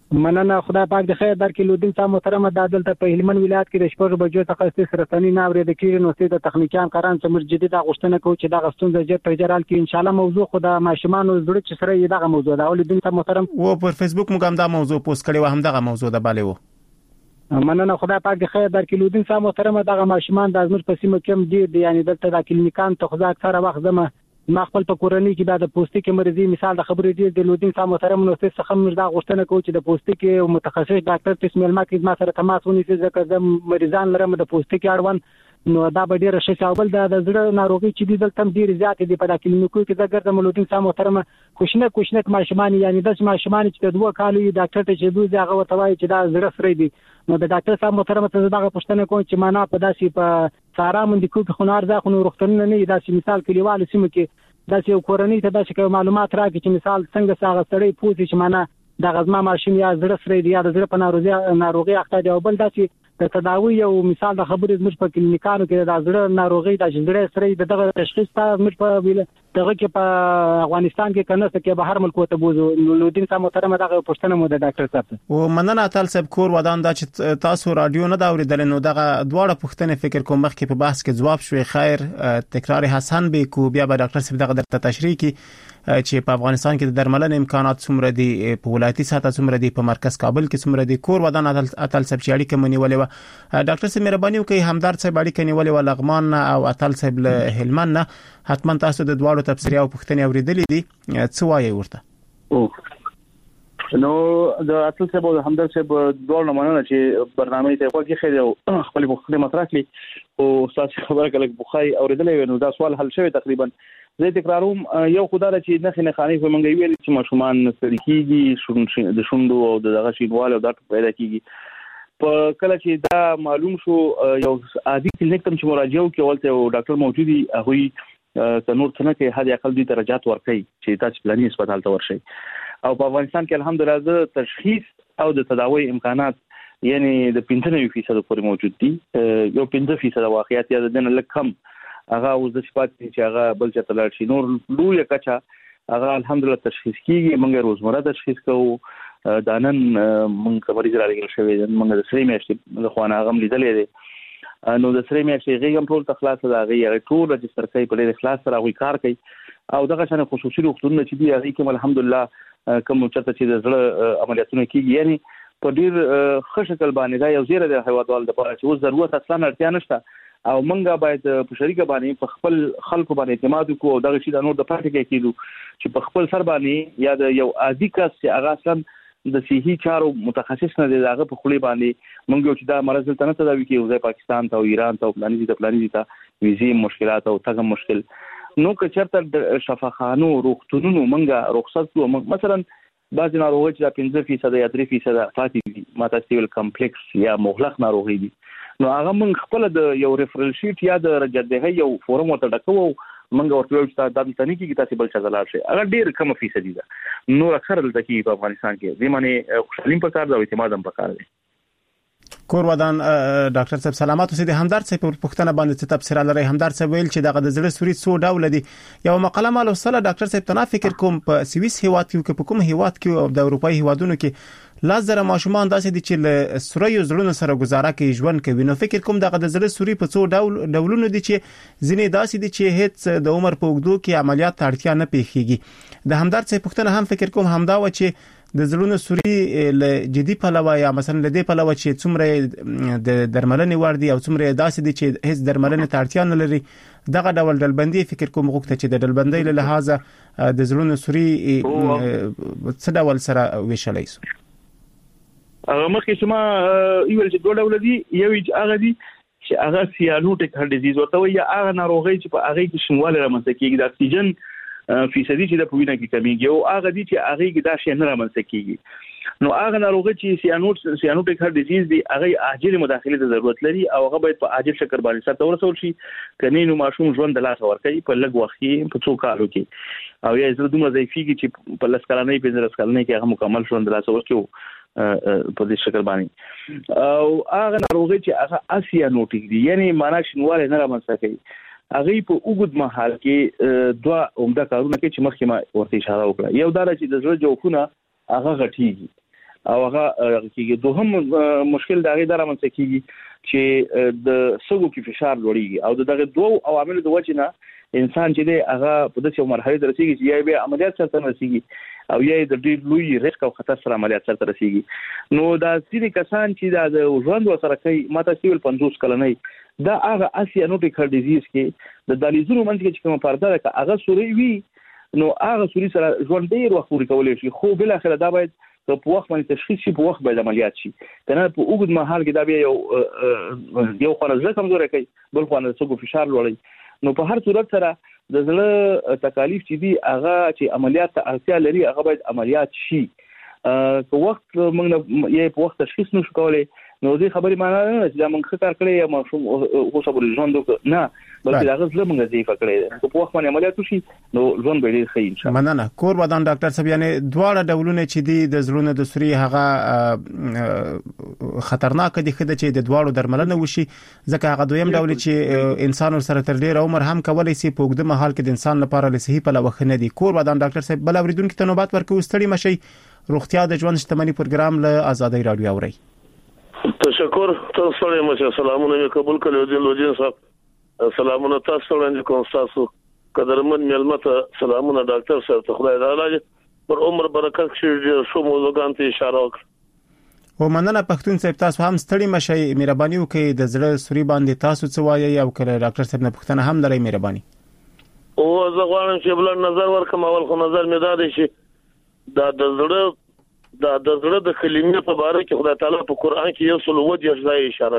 مننه خدای پاک د خیر درکړي. لودین صاحب محترم د دلته په هلمند ولایت کې د شپږ بجو څخه ستاسو رسنۍ نه اورېدل کېږي، نو ستاسو تخنیکان قران څخه جدي دا غوښتنه کوي چې دا غستون د جټ تجارت کې ان شاء الله موضوع خو د ماشومان زړه چې سره دغه موضوع دا لودین صاحب محترم و پر فیسبوک موږ هم دا موضوع پوسټ کړی و، هم دغه موضوع د بالي و. مننه خدای پاک د خیر درکړي. لودین صاحب محترم دغه ماشومان د ازمر په سیمه کې هم دي، یعنی دلته د کلینیکان ته خو اکثره وخت زما ما خپل په کورنۍ کې د پوستکي مرزي مثال د خبرې دی د لودین صاحب محترم نو څه څخه موږ دا غوښتنه کوو چې د پوستکي او متخصص ډاکټر تسمیل ما کې ما سره تماس ونیسي ځکه د مریضان لرم د پوستکي اړوند نو دا به ډیره ښه شاول د زړه ناروغي چې دي دلته ډیر زیات دي په کلینیکو کې د ګرځم. لودین صاحب محترم کوشنه ماشومان یعنی د ماشومان چې د 2 کالو ډاکټر ته چې دوی هغه وتوای چې دا زړه سره دي، نو د ډاکټر صاحب محترم ته دغه پوښتنه کوم چې معنا په داسې په سارا مندکو کې خنار ځه خو روغتونونه نه داسې مثال کلیوال سیمه کې داسې یو کورنۍ ته داسې معلومات راکړي چې مثال څنګه ساغه سړی پوښتنه چې معنا د غزما ماشوم یا زړه سره دی یا د زړه په ناروغي اخته دی او بل داسې د تداوی یو مثال د خبرې زموږ په کلینیکانو کې د زړه ناروغي د زړه سره دغه تشخیص ته زموږ په دغه کې په افغانستان کې کنه چې بهر ملک ته بوزو. لودین صاحب محترم دغه پوښتنه مو د ډاکټر صاحب او مننه اتل صاحب کور ودان دا چې تاسو رادیو نه دا اوریدل نو دغه دواړه پوښتنې فکر کوم مخکې په بحث کې جواب شوي. خیر تکرار حسن به کو بیا به ډاکټر صاحب دغه درته تشریح کی چې په افغانستان کې د درملنې امکانات څومره دي، په ولایتي سطح څومره دي، په مرکز کابل کې څومره دي. کور ودان اتل صاحب چې اړیکه منیولې و ډاکټر صاحب مهرباني وکړئ همدارد صاحب اړیکه نیولې و لغمان او اتل صاحب له هلمند نه، حتما تاسو د دواړو تفسیر او پوښتنې اوریدلې دي، څه وایي ورته؟ نو د اتل صاحب او همدارد صاحب دواړو مننه چې برنامه ته وګورئ خیر او خپل پوښتنې مطرح کړي او تاسو خبره کله بخای اوریدلې نو دا سوال حل شوی تقریبا. زه تکراروم یو خدای چې نه خاني په منګي ویل چې ماشومان ستړي کیږي د شوندو او دغه شینواله او دا پیدا کیږي. په کله چې دا معلوم شو یو عادي کلینیک ته چې مراجعه وکولته او ډاکټر موجودي هغه ته نور څنګه کې هدا اقل دي درجات ورکړي چې تاسو پلاني هسپتال ته ورشي. او په افغانستان کې الحمدلله د تشخیص او د تداوی امکانات یعنی د 95% پورې موجود دي. یو 15% واقعیت یا د نه لکم هغه اوس د صفات چې هغه بل څه تلل شي نور لوی کچا هغه الحمدلله تشخیص کیږي. موږ روزمره تشخیص کوو دانن موږ مریض راغلی شوی موږ د سری میاشتې د خوانه غم لیدلې دي نو د سری میاشتې غیږم ټول تخلاص دا غي ټول رجستر کوي په ډېر اخلاص سره غوي کار کوي او دغه شنه خصوصي روغتونونه چې دی هغه کې الحمدلله کوم چرته چې د زړه عملیاتونه کیږي یعنی په ډېر ښه شکل باندې دا یو زیره د هیوادوال د پاره چې اوس ضرورت اصلا اړتیا نشته او منګه باید په شریکه باندې په خپل خلکو باندې اعتماد وکړو او دغه شی د نور د پاتې کې کېدو چې په خپل سر باندې یا د یو عادي کس چې هغه اصلا د صحي چارو متخصص نه دی هغه په خولي باندې مونږ چې دا مرز ته نه تداوي کوي پاکستان ته او ایران ته او پلاني ته ویزي مشکلات او تګم مشکل نو که چرته شفاخانو روغتونونو مونږه رخصت کوو مثلا بعض ناروغي چې 5% یا 3% فاتي ماتاسیول کمپلیکس یا مغلق ناروغي دي نو هغه موږ خپل د یو ریفرل شیټ یا د رجدهه یو فورم ورته ډکو موږ ورته وایو چې دا د تنکی کې تاسو بل څه زلال شي هغه ډیر کم فیصدي ده نو اکثر دلته کې په افغانستان کې دې معنی خوشالیم په کار دا اعتماد هم په کار دی. کور ودان ډاکټر صاحب سلامات اوسئ. د همدارد صاحب په پوښتنه باندې څه تفسیر لري؟ همدارد صاحب ویل چې دغه د زړه سوري څو ډول دي. یو مقاله مال وصله ډاکټر صاحب تنا فکر کوم په سويس هیواد کې په کوم هیواد کې او د اروپאי هیوادونو کې لازره ماشومان داسې دي چې له سوري زړونو سره گزاره کوي ژوند کوي. نو فکر کوم دغه د زړه سوري په څو ډولونو دي چې ځینې داسې دي چې هیڅ د عمر په اوږدو کې عملیات اړتیا نه پیښیږي. د همدارد صاحب پوښتنه هم فکر کوم همدا و چې د زړونو سوري له جدي پلوه یا مثلا له دې پلوه چې څومره د درملنې وړ دي او څومره داسې دي چې هیڅ درملنې ته اړتیا نه لري دغه ډول ډلبندي فکر کوم غوښته چې د ډلبندۍ له لحاظه د زړونو سوري څه ډول سره ویشلای شي؟ هغه مخکې چې ما یو چې دوه ډول دي یو هغه دي چې هغه سیانوټیک هارت ډیزیز ورته وي یا هغه ناروغي چې په هغه کې شنواله رامنځته کیږي د اکسیجن فیصدي چې د پوینه کې کمیږي او هغه دي چې هغه کې دا شی نه رامنځته کیږي نو هغه ناروغي چې سیانوټیک هارت ډیزیز دی هغه عاجل مداخله ته ضرورت لري او هغه باید په عاجل شکل باندې سره ورسول شي کني نو ماشوم ژوند د لاس ورکړي په لږ وخت کې په څو کالو کې او یا زړه دومره ضعیفيږي چې په لسکلانې 15 کلنې کې هغه مکمل ژوند د لاس ورکړي په دې شکل باندې او هغه ناروغي چې هغه اسیانوټیک دي یعنی معنا شنواله نه رامنځته کوي هغه په اوږد مهال کې دوه عمده کارونه کوي چې مخکې ما ورته اشاره وکړه. یو دا چې د زړه جوفونه هغه غټيږي او هغه کېږي. دوهم مشکل دا غي درامنځ کېږي چې د سږو کې فشار لوړیږي او دغه دوه عوامل د وجه نه انسان چې دی هغه په داسې مرحله ته رسیږي چې یا به عملیات سره رسیږي او یا د ډېر لوی ریسک او خطر سره عملیات سره رسیږي. نو دا ځینې کسان چې د ژوند وسره کوي ماته سیول 50 کلنۍ دا هغه اسیانوټیک هارت ډیزیز کې د دالیزونو منځ کې چې کوم پرده ده هغه سوري وي نو هغه سوري سره ژوند ډېر وخت پورې کولای شي خو بل اخر دا باید په وخت باندې تشخیص شي په وخت باندې عملیات شي کنه په اوږد مهال کې دا بیا یو خانه کمزوري کوي بل خانه سګو فشار لوړي. نو په هر صورت سره د زړه تکالیف چې دي هغه چې عملیات ته اړتیا لري هغه باید عملیات شي. په وخت موږ یې په وخت تشخیص نشو کولای نو دې خبرې معنی نه چې دا موږ خطر کړی یا ماشوم خو صبر ژوند نه بلکې دا غوښتل موږ ضعیف کړی په وخت باندې عملیات وشي نو ژوند به ډیر ښه ان شاء الله. مننه. کور ودان ډاکټر صاحب یعنی دواړه ډولونه چې دي د زړونو د سوري هغه خطرناک دي خدای چې د دواړو درملنه وشي ځکه هغه دویم ډول چې انسان سره تر ډیر عمر هم کولای شي په وګړه محل کې د انسان لپاره لسهي په لوخنه دي. کور ودان ډاکټر صاحب بل اوریدونکو ته نوبت ورکوي ستړي مشي روغتیا د ژوند شتمنۍ پروګرام له آزادۍ رادیو اوري. تشکر تاسو له مشه سلامونه مې قبول کړو لودین صاحب سلامونه تاسو وړاندې کوم تاسو قدرمن ملمت سلامونه ډاکټر صاحب ته خدای تعالی پر عمر برکت کړي شو موضوعات ته اشاره وکړه. و مننه پښتون صاحب تاسو هم ستړي مشي مهرباني وکړئ د زړه سوري باندې تاسو څه وایي او کله ډاکټر صاحب نه پښتنه هم لري مهرباني. او زه غواړم چې بل نظر ورکم اول خو نظر مې دا دی چې دا د زړه د کلمې په اړه کې خدای تعالی په قران کې یو څل وجه ځای اشاره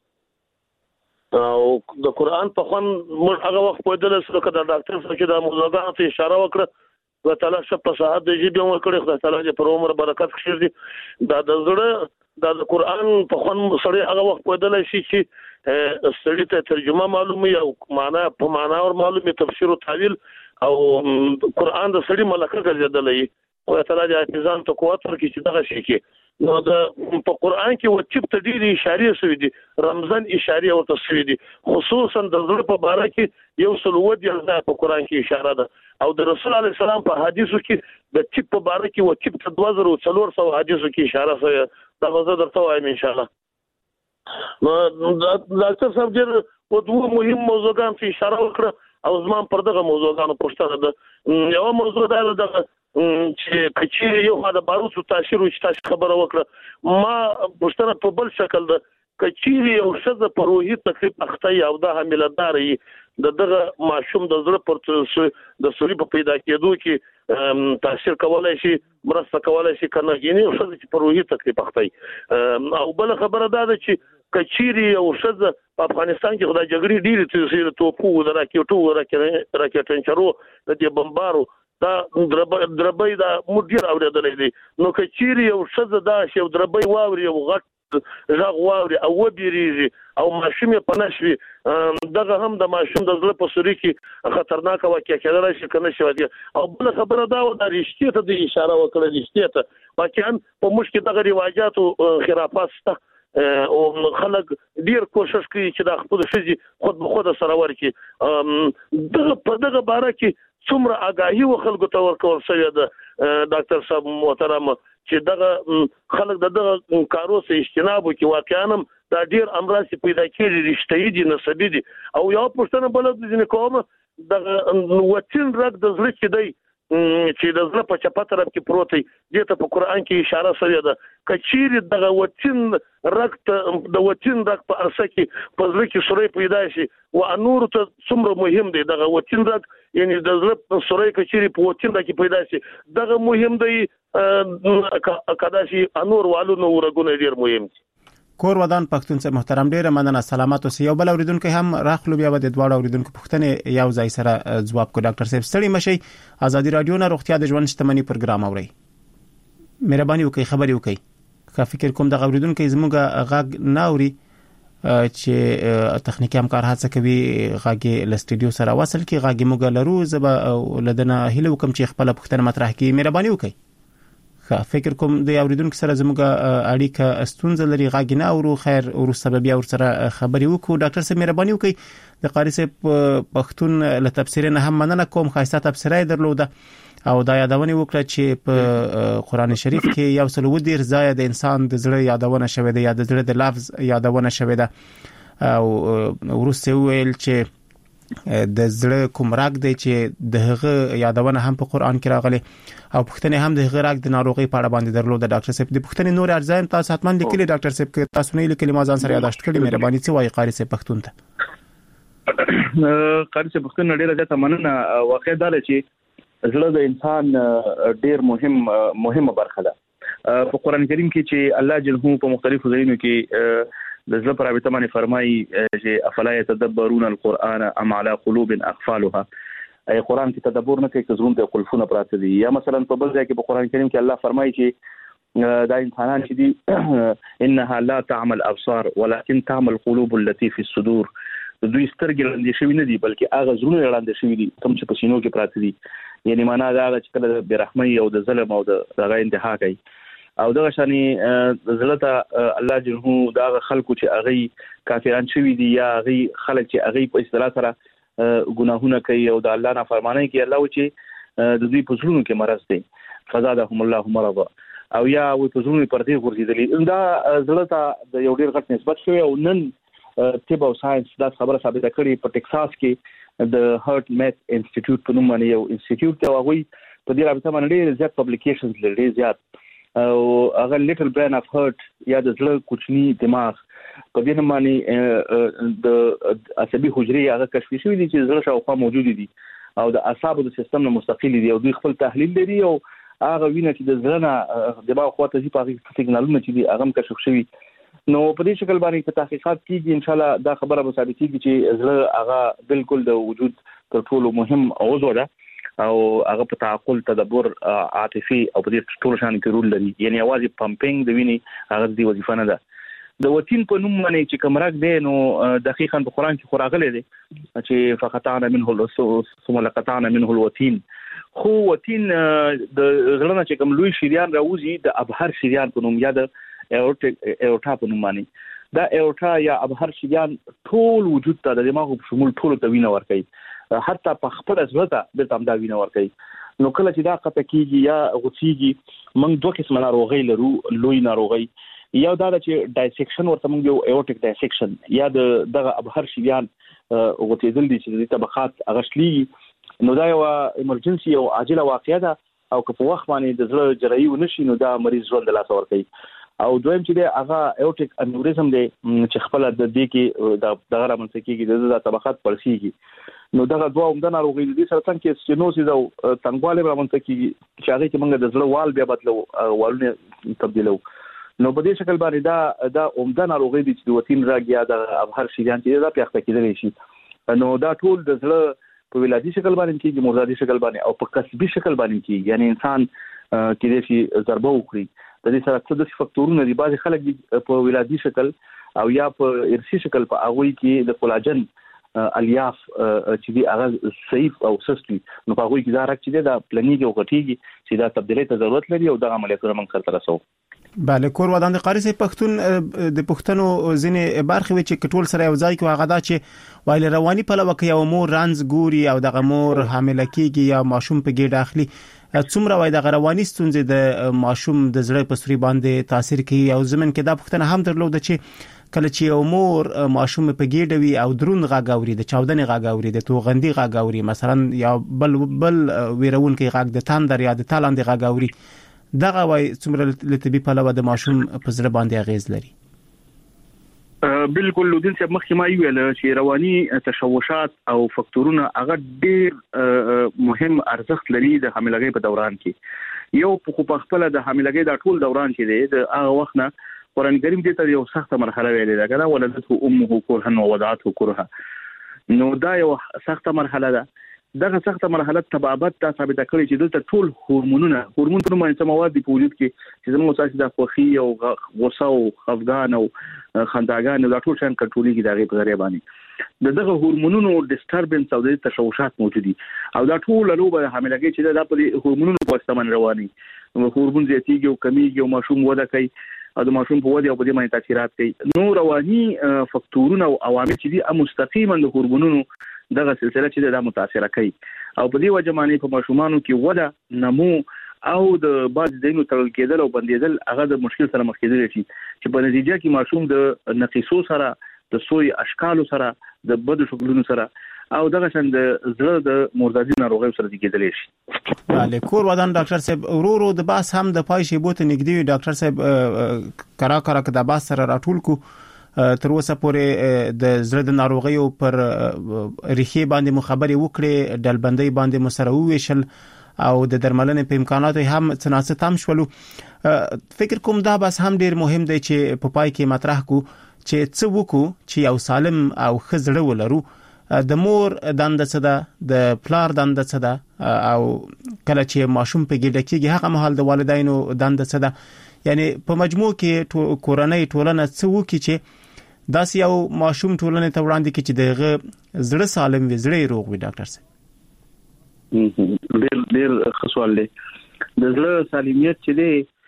کړه او د قران په خوان موږ هغه وخت په دله سره کړه ډاکټر صاحب چې د موضوعات اشاره وکړه خدای تعالی شپ په صحت د جيبه ور کړی خدای تعالی دې پر عمر برکت کړي دا د زړه د قران په خوان سره هغه وخت په دله شي چې سړی ته ترجمه معلومه او معنا په معنا او معلومه تفسیر او تعویل او قران د سړی ملکه ګرځیدلې او تعالی دې حافظان ته قوت ورکړي چې دغه شي کې نو د په قران کې وچب ته ډېری اشاره شوې دي رمضان اشاره او تصویر دي خصوصا د زړه په اړه کې یو سلوت یې په قران کې اشاره ده او د رسول الله سلام په حدیثو کې د چپ په اړه کې وچب ته 2400 حدیثو کې اشاره شوی دا غوښه درته وایم ان شاء الله. نو ډاکټر صاحب ډېر په دوه مهم موضوعات ته اشاره وکړه او زمام پر دغه موضوعاتو پوښتنه ده. یو موضوع دا ده چې کچې یو خدای باروسو تاثیر او تاسو خبره وکړه ما پښتنه په بل شکل ده کچې یو شزه په روحي تکلیف اخته او د حاملداري دغه ماشوم د زړه پر د سوري په پیدا کېدو کې تاثیر کولای شي مرسته کولای شي کنه ګینه او شزه په روحي تکلیف اخته او بل خبره ده چې کچېری او شزه په افغانستان کې خدای جګړې ډېری تیر توپو راکېټو راکېټنچرو د دې بمبارو دا دربې دا مدیر اوریدلې دي نو کچېری او شزه دا شی دربې واوري او غټ ژغ واوري او وبېریږي او ماشوم په نشوي دغه هم د ماشوم د زړه په سوري کې خطرناک واقع کېدای شي کنه شو دي او بل خبره دا و د رښتیا ته د اشاره وکړه رښتیا ته واقعا په مشکل دغه رواجات او خرافات شته او خلک ډیر کوشش کوي چې د خپل شذي خود به خود سره ورکي دغه په دغه باره کې څومره آگاهي و خلکو ته ورکول شوی ده ډاکټر صاحب محترم چې دغه خلک دغه کارو څخه اجتناب وکړي واقعا دا ډیر امراض پیدا کېږي رښتیا دي نسبي دي او یو پښتنه بلد دي کوم دغه وچین رګ د زړه کې دی چې د زړه په چپه طرف کې پروت دی دته په قران کې اشاره شوی ده کچیر دغه وچین رګ د وچین رګ په ارسه کې په زړه کې سوري پیدا شي او انور ته څومره مهم دی دغه وچین رګ یعنی د زړه سوري کچیر په وچین رګ کې پیدا شي دغه مهم دی کدا شي انور والو نو ورګونه ډیر مهم دي. کور ودان پښتون صاحب محترم ډیره مننه سلامات اوسئ یو بل اوریدونکو هم راخلو بیا د دواړو اوریدونکو پوښتنه یو ځای سره ځواب کو ډاکټر صاحب ستړي مشي آزادي رادیو نه روغتیا د ژوند شتمنۍ پروګرام اوري مهرباني وکړئ خبري وکړئ کا فکر کوم د اوریدونکو زموږه غږ ناوري چې تخنیکی همکار هڅه کوي غږ له سټډیو سره وصل کی غږ موږ لرو زبا لدنه هله وکم چې خپل پوښتنه مطرح کړي مهرباني وکړئ فکر کوم د اوریدونکو سره زموږه اړیکه استونزه لري غاګ نه او خیر او سبب یا ور سره خبري وکړو ډاکټر صاحب مهرباني وکړئ د قاری صاحب پښتون له تفسیر نه هم مننه کوم خاصه تفسیرای درلوده او دا یادونه وکړه چې په قران شریف کې یو څل ودیر ځای د انسان د زړه یادونه شوی دی یا د زړه د لفظ یادونه شوی ده او ورسته ویل چې د زړه کوم راګ دی چې دغه یادونه هم په قران کې راغلي او پښتنه هم دغه راګ د ناروغي په اړه باندې درلود د ډاکټر صاحب د پښتنه نور ارزان تاسو حتمان لیکلي ډاکټر صاحب کې تاسو نه لیکلي ما ځان سره یاداشت کړی مهرباني څه وایي قاری صاحب پښتون ته قاری صاحب پښتون ډیره ځکه مننه واقع دا چې زړه د انسان ډیر مهمه برخه ده په قران کریم کې چې الله جل په مختلفو ځایونو کې د زړه پر اړه باندې فرمایي چې افلا يتدبرون القرآن ام على قلوب اقفالها ای قران کې تدبر نه کوي چې زړه ته قلفونه پراته دي یا مثلا په بل ځای کې په قران کریم کې الله فرمایي چې دا انسانان چې دي انها لا تعمل ابصار ولكن تعمل قلوب التي في الصدور دوی سترګې لاندې شوی نه دي بلکې هغه زړونه لاندې شوی دي کوم چې په سینو کې پراته دي یعنی معنا دا چې کله د برحمي او د ظلم او د هغه انتها کوي او دغه شانی زړه ته الله جنو دا خلکو چې هغه کافران شوی دي یا هغه خلک چې هغه په اصطلاح سره ګناهونه کوي او د الله نافرمانی کوي الله چې د دوی په زړونو کې مرض دي فزادهم الله مرضا او یا و په زړونو پردي ورغېدلې دا زړه ته د یو ډیر غټ نسبت شوی او نن طب او ساينس دا خبره ثابته کړې په ټکساس کې د هارت میت انسټیټیوټ په نوم باندې یو انسټیټیوټ ته هغه په دې رابطه باندې ډېر زیات پبلیکیشنز لري زیات او هغه لیټل برین اف هارت یا د زړه کوچنی دماغ په دې نوم باندې د عصبي حجرې هغه کشف شوی دي چې زړه شاوخوا موجود دي او د اعصابو د سیستم نه مستقل دي او دوی خپل تحلیل لري او هغه وینه چې د زړه نه دماغ خواته ځي په هغه سیګنالونه چې دي هغه کشف شوی نو په دې شکل باندې په تحقیقات کېږي ان شاء الله دا خبره به ثابت کیږي چې زړه هغه بالکل د وجود تر ټولو مهم عضو ده او هغه په تعقل تدبر عاطفي او په دې ټول شان کې رول لري یعنی اواز پمپینګ د ویني هغه د وظیفه نه ده د وتین په نوم باندې چې کومراک دی نو دقیقاً په قران کې خوراغله دي چې فقطعنا منه الرسول ثم لقطعنا منه الوتين خو وتین د غلنه چې کوم لوی شریان راوځي د ابهر شریان په نوم یاد اورټا په نوم باندې دا اورټا یا ابهر شریان ټول وجود ته د دماغ په شمول ټول ته وینه ورکوي حتی په خپل ځوته د تام دا وینه ورکوي نو کله چې دا قطه کیږي یا غوڅیږي موږ دوه قسم ناروغي لرو لوی ناروغي یو دا چې ډایسیکشن ورته موږ یو ایورټیک ډایسیکشن یا دغه ابهر شریان غوڅیدل دي چې د طبقات اغشلی نو دا یو ایمرجنسي او عاجله واقعه ده او که په وخت باندې د زړه جراحي ونشي نو دا مریض ژوند له لاسه ورکوي او دویم چې دی هغه ایورټیک انوریزم دی چې خپل د دې کې دغه رامنځته کیږي د طبقات پړسیږي نو دغه دوه عمده ناروغي دي سره څنګه چې سټینوسیس او تنګواله رامنځته کیږي چې هغه کې موږ د زړه وال بیا بدلو والونه تبدیلو نو په دې شکل باندې دا عمده ناروغي دي چې د وتین راګ یا د ابهر شریان چې دا پیښه کېدلی شي نو دا ټول د زړه په ولادي شکل باندې کیږي مردادي شکل باندې او په کسبي شکل باندې کیږي یعنی انسان کې دې ضربه وکړي د دې سره څه د فاکتورونه دي بعضي خلک په ولادي شکل او یا په ارثي شکل په هغه کې د کولاجن الیاف چې دی هغه صحیح او سستي نو په هغه کې دا راځي چې دا پلانیږي او غټیږي چې دا تبدیلي ته ضرورت لري او د عملیاتونو موږ سره ترسو بله کور ودان د قاری صاحب پښتون د پښتنو ځینې برخې چې کټول سره یو ځای کې هغه دا چې وایي رواني په لوکه یو مور رانز ګوري او د مور حامله کیږي یا ماشوم په ګډه اخلي څومره وای د رواني ستونزې د ماشوم د زړه په سوري باندې تاثیر کوي او زمين کې دا پښتنه هم درلود چې کله چې یو مور ماشوم په ګډه وي او درون غاګاوري د چاودنې غاګاوري د توغندي غاګاوري مثلا یا بل ویرون کې غاګ د تاندر یا د تالاندې غاګاوري دغه وای څومره لتبي په لور د ماشوم په زړه باندې اغیز لري بالکل لودین چې مخکې ما ویل چې رواني تشوشات او فاکتورونه هغه ډېر مهم ارزښت لري د حاملګۍ په دوران کې یو په خپل د حاملګۍ د ټول دوران کې دی د هغه وخت نه قرآن کریم دې ته یو سخته مرحله ویلې ده کنه ولدته امه كرها ووضعته كرها نو دا یو سخته مرحله ده دغه سخته مرحله تبابت تا ثابت کړی چې دلته ټول هورمون په نومه مواد په وجود کې چې زموږ اساسي د خوخي او غوسه او خفګان او خنداګان دا ټول شان کنټرولېږي دغه په ذریعہ باندې دغه هورمونونو ډیسټربنس او د تشوشات موجودي او دا ټول لوبه حاملګۍ چې د هورمونونو په واسطه باندې رواني هورمون زیاتیږي او کمیږي او ماشوم وده کوي او د ماشوم په وده او په دې باندې تاثیرات کوي نو رواني فاکتورونه او عوامل چې دي مستقیما د هورمونونو دغه سلسله چې د متاثر کوي او په دې وجه باندې په ماشومانو کې وده نمو او د بعض دینو تړل کېدل او بندیدل هغه د مشکل سره مخ کېدل شي چې په نتیجه کې ماشوم د نقیصو سره د سوی اشکالو سره د بدو شکلونو سره او دغه څنګه د زړه د مردادي ناروغیو سره کېدل شي. بله کور ودان ډاکټر صاحب ورو د باس هم د پای شی بوت نګدي ډاکټر صاحب کرا د باس سره راټول کو تر اوسه پورې د زړه د ناروغیو پر ریښې باندې مخابري وکړي ډلبندۍ باندې مسره وویشل او د درملنې په امکاناتو هم څنګه تام شولو. فکر کوم دا بس هم ډیر مهم دی چې په پای کې مطرح کو چې څه وکړو چې یو سالم او خزړه ولرو. د مور دنده څه ده د پلار دنده څه ده او کله چې ماشوم په ګډه کېږي هغه مهال د والدینو دنده څه ده یعنی په مجموع کې کورنۍ ټولنه څه وکړي چې داسې یو ماشوم ټولنه ته وړاندې کړي چې دغه زړه سالم وي زړه روغ وي. ډاکټر صاحب ډېر خصوص دی د زړه سالمیت چې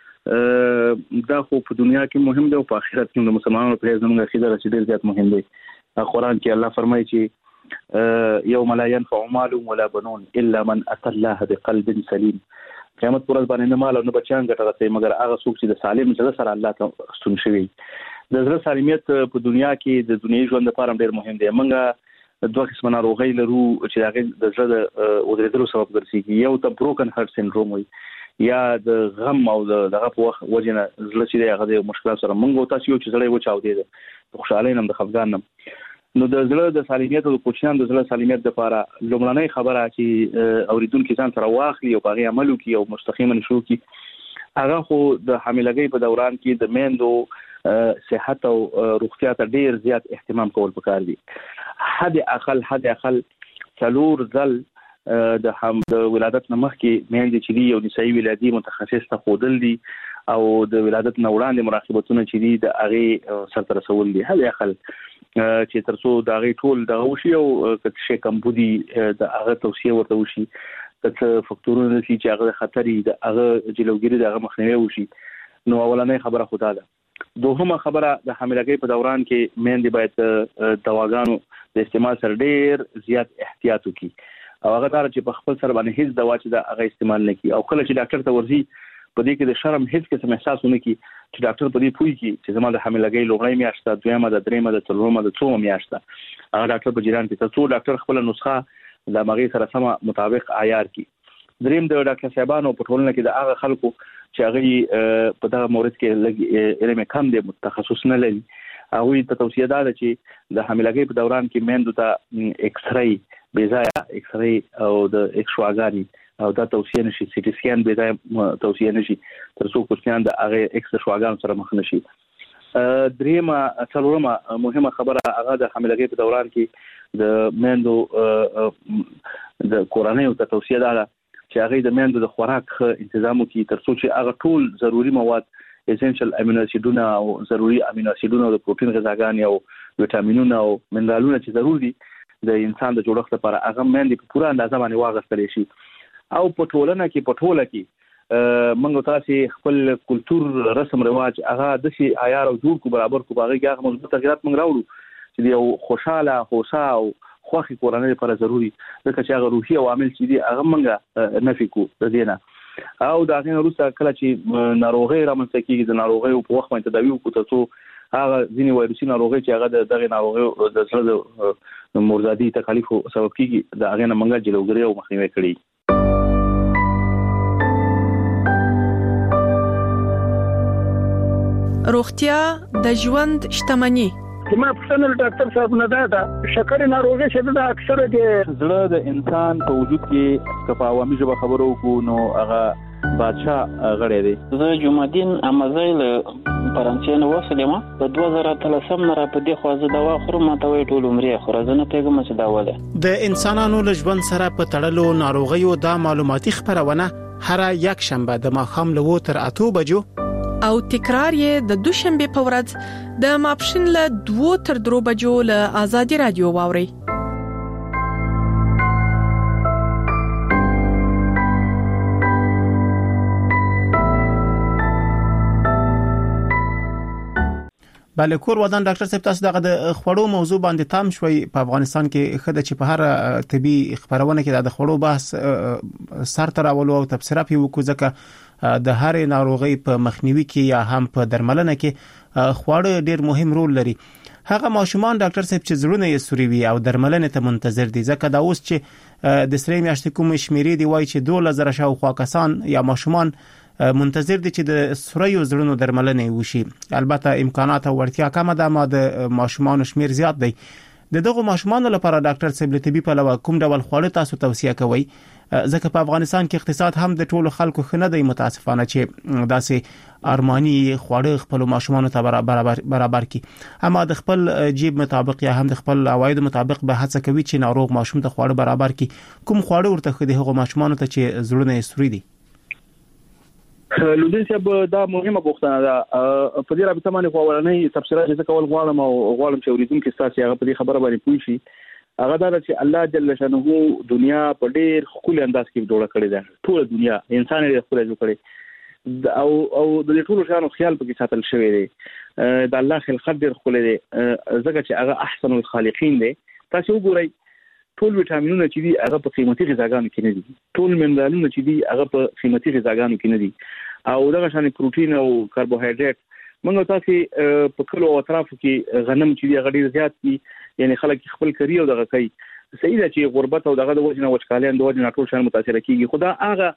دی دا خو په دنیا کې مهم دی او په آخرت کې د مسلمانانو په زموږ عقیده چې ډېر زیات مهم دی. قرآن کې الله فرمایي چې یوم لا ينفع مال ولا بنون الا من اتى الله بقلب سلیم. قیامت پر ورځ باندې نه مال او نه بچیان ګټه کوي مګر هغه څوک چې د سالم زړه سره الله ته ستون شوی. د زړه سالمیت په دنیا کې د دنیوي ژوند لپاره ډېر مهم دی. موږ دوه قسمه ناروغي لرو چې هغه د زړه د ودرېدلو سبب ګرځي. یو ته بروکن هارت سندروم وي یا د غم او دغه په وخت وجنه زړه چې هغه د مشکلات سره موږ تاسو یو چې زړه وچاو دی د خوشاله نم د خفګان نم. نو د زړه د سالمیت او د کوچنیان د زړه سالمیت لپاره لومړنۍ خبره چې اوریدونکو ځان سره واخلي او په عملو کې او مستقیما شروع کړي هغه خو د حاملګۍ په دوران کې د میندو صحت او روغتیا ته ډیر زیات اهتمام کول پکار دي. حد اقل څلور ځل د ولادت نه مخکې میندې چې دی یو نسایي ولادي متخصص ته خودل دي او د ولادت نه وړاندې مراقبتونه چې دي د هغه سره رسول دي. حد اقل چې ترڅو د هغه ټول د غوشي او کڅ کم بودي د هغه توصيه ورته وشي کڅ فکتورونه چې هغه خطري د هغه جلوګيري د هغه مخنیوي وشي. نو اولنۍ خبره خدا ده. دوهمه خبره د حاملګۍ په دوران کې میندې باید دواګانو د استعمال سره ډیر زیات احتیاط وکړي او هغه تر چې په خپل سر باندې هیڅ دوا چې د هغه استعمال نه کړي او کله چې ډاکټر ته ورځي په دې کې د شرم هیڅ قسم احساس ونه کړي چې ډاکټر په دې پوي کې چې زما د حاملګۍ لومړی میاشت دویمه د دریمه د څلورمه د څومه میاشت هغه ډاکټر په جریان کې تاسو ډاکټر خپل نسخه د مغي سره سم مطابق عیار کړي. دریم د ډاکټر صاحبانو په ټولنه کې د هغه خلکو چې هغه په دغه مورد کې لږ علم کم دي متخصص نه لري هغه ته توصیه ده چې د حاملګۍ په دوران کې میندو ته ایکس رای بيځای ایکس رای او د ایکسواګانی او دا توصیه نشي سی ټي سکین بيځای توصیه نشي ترڅو کوچنیان د هغه ایکس شواګان سره مخ نشي. دریمه څلورمه مهمه خبره هغه د حاملګۍ په دوران کې د میندو د کورنۍ ته توصیه ده چې هغه د میندو د خوراک تنظیم کوي ترڅو چې هغه ټول ضروری مواد اسنشل امینو اسیدونه او ضروری امینو اسیدونه او پروتین غذاګانې او وټامینونه او منرالونه چې ضروري دي د انسان د جوړښت لپاره هغه میندې په پوره اندازه باندې واغستل شي. او په ټولنه کې موږ تاسو خپل کلچر رسم رواج هغه د شي عیار او جوړ کو برابر کو باغی هغه مثبت تغیرات موږ راوړو چې یو خوشاله خوشا او خوخي کورنۍ لپاره ضروری ځکه چې هغه روحي عوامل چې دي هغه موږ نفي کو د دینه او دا غین روسه کله چې ناروغي رامنځته کیږي د ناروغي په وخت باندې تداوی وکړو ترڅو هغه ځینی وایروسي ناروغي چې هغه دغه ناروغي د زړه د مردادي تکلیف سبب کیږي دا غین موږ جلوګری او مخنیوي کړی. روغتیا د ژوند شتمنی. ما پښتنه ډاکټر صاحب نه دا شکر ناروغي چې دا اکثره د زړه د انسان په وجود کې کفاوامي ژبه خبرو کو نو هغه بادشاہ غړې دی. زه جمعدین امازایل فرانسې نو وسلم په 2013 نه را په دې خوازه دوا خورم ته وی ټول عمرې خورزنه پیغام چې دا وله د انسانانو لژوند سره په تړلو ناروغیو د معلوماتي خبرونه هر یک شنبه د ماښام له 8 تر 8 بجو او تکرار یې د دوشنبه په ورځ د ماپښین له 2 تر 3 بجو له آزادي رادیو واوري. بله کور ودان ډاکټر صاحب تاسو دغه د خوړو موضوع باندې تام شوي په افغانستان کې خدای چې په هر طبي خبرونه کې د خوړو بحث سر تر اولو او تفسیره پی وکړو ځکه د هر ناروغي په مخنیوي کې یا هم په درملنه کې خواړه ډیر مهم رول لري. هغه ماشومان ډاکټر صاحب چې زړونه یې سوري وي او درملنه ته منتظر دي ځکه دا اوس چې د سری میاشتې کوم شمیرې دی وای چې 2000 شاوخوا کسان یا ماشومان منتظر دي چې د سوریو زړونو درملنه وشي. البته امکانات او وړتیا کم ده ما د ماشومان شمیر زیات دی. دغه ماشومان لپاره ډاکټر صاحب لتبي په لور کوم ډول خواړه تاسو توصیه کوي ځکه په افغانستان کې اقتصاد هم د ټولو خلکو خنه دی متاسفانه چې داسې ارماني خواړه خپل ماشومان ته برابر کی اما د خپل جیب مطابق یا هم د خپل عواید مطابق به هڅه کوي چې ناروغ ماشوم ته خواړه برابر کی. کوم خواړه ورته خدي هغه ماشومان ته چې زړونه یې سوري دي؟ لودین صاحب دا مهمه پوښتنه ده. په دې رابطه باندې اولنۍ تفسیرات چې کول غواړم چې اوریدونکو کې تاسو هغه په دې خبره باندې پوه شي. هغه دا چې الله جل شانه دنیا په ډېر خپل انداز کې جوړه کړې ده. ټول دنیا انسان یې خپل جوړ کړي او د دې ټولو شانو خیال پکې ساتل شوی دی. د الله خلقت ډېر خپل دی ځکه چې هغه احسن الخالقین دی. تاسو وګورئ ټول وټامینونه چې دي هغه په قیمتي غذاګانو کې نه دي. ټول منرالونه چې دي هغه په قیمتي غذاګانو کې نه دي. او دغه شان پروتین او کاربوهایډریټ موږ تاسو په کلو او اطرافو کې غنم چې دي هغه ډیر زیات دي. یعنی خلک خپل کری او دغه کوي. صحیح ده چې غربت او دغه د وجنه وچکالین د وجنه ټول شان متاثر کیږي. خدا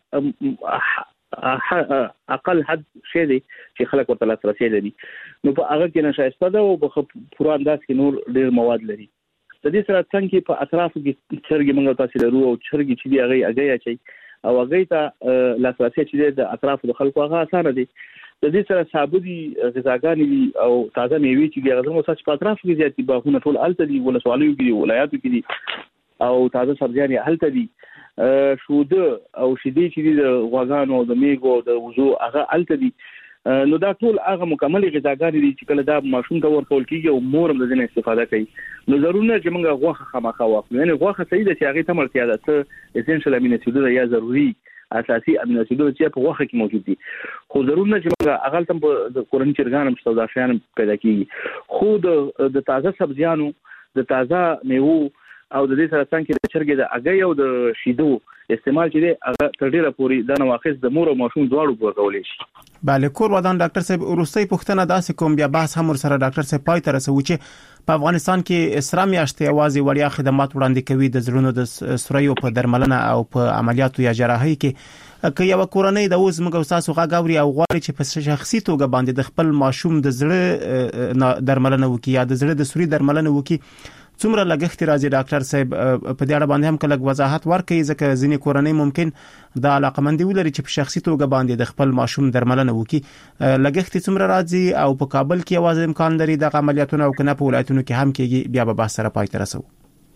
هغه اقل حد شی دی چې خلک ورته لاسرسي لري. نو په هغه کې نشایسته ده او په پوره انداز کې نور ډیر مواد لري. د دې سره څنګه په اطرافو کې چرګي موږ تاسو لرو او چرګي چې دی هغه اگې اچي او هغه ته لاسرسي چې د اطرافو د خلکو هغه اسانه دي. د دې سره ثابتي غذاګانې دي او تازه میوې چې دی هغه مو سچ په اطرافو کې زیات دي. باغونه ټول الته دي ولا سوالو کې دي ولایاتو کې دي او تازه سبزیان الته دي. شوده او شیدې چې دي د غواګانو او د میګو او د وزو هغه الته دي. نو دا ټول هغه مکمل غذاګانې دي چې کله دا ماشوم ته ورکول کیږي او مور هم د دې استفاده کوي. نو ضروري نه چې موږ غوښه خامخا واخلو. یعنی غوښه صحیح ده چې هغه ته مرتیا ده څه اسنشل امینو اسیدونه یا ضروري اساسي امینو اسیدونه چې په غوښه کې موجود دي. خو ضروري نه چې موږ هغه تم په کورنۍ چرګانو مستودا شیان پیدا کیږي. خو د تازه سبزیانو د تازه میوه او د دې سره څنګه د چرګې د اگې او د شیدو استعمال چې دی هغه تر ډیره پوري د نواخص د مور او ماشوم دواړو ورکولې شي. بله کور ودان ډاکټر صاحب ورستۍ پوښتنه داسې کوم بیا بحث هم سره ډاکټر صاحب پای ته رسوي چې په افغانستان کې اسرا میاشتې اوازې وړیا خدمات وړاندې کوي د زړونو د سوریو په درملنه او په عملیاتو یا جراحي کې که یو کورنۍ د اوس موږ تاسو غاوري او غواړي چې په شخصي توګه باندې د خپل ماشوم د زړه درملنه وکړي یا د زړه د سوري درملنه وکړي څومره لګښت راځي ډاکټر صاحب په دې اړه باندې هم کله وضاحت ورکړي ځکه ځینې کورنۍ ممکن د علاقمندي ولري چې په شخصي توګه باندې د خپل ماشوم درملنه وکړي لګښت څومره راځي او په کابل کې یوازې امکان لري د عملیاتونو او کنه په ولایتونو کې هم کېږي بیا به بحث سره پای ته رسو.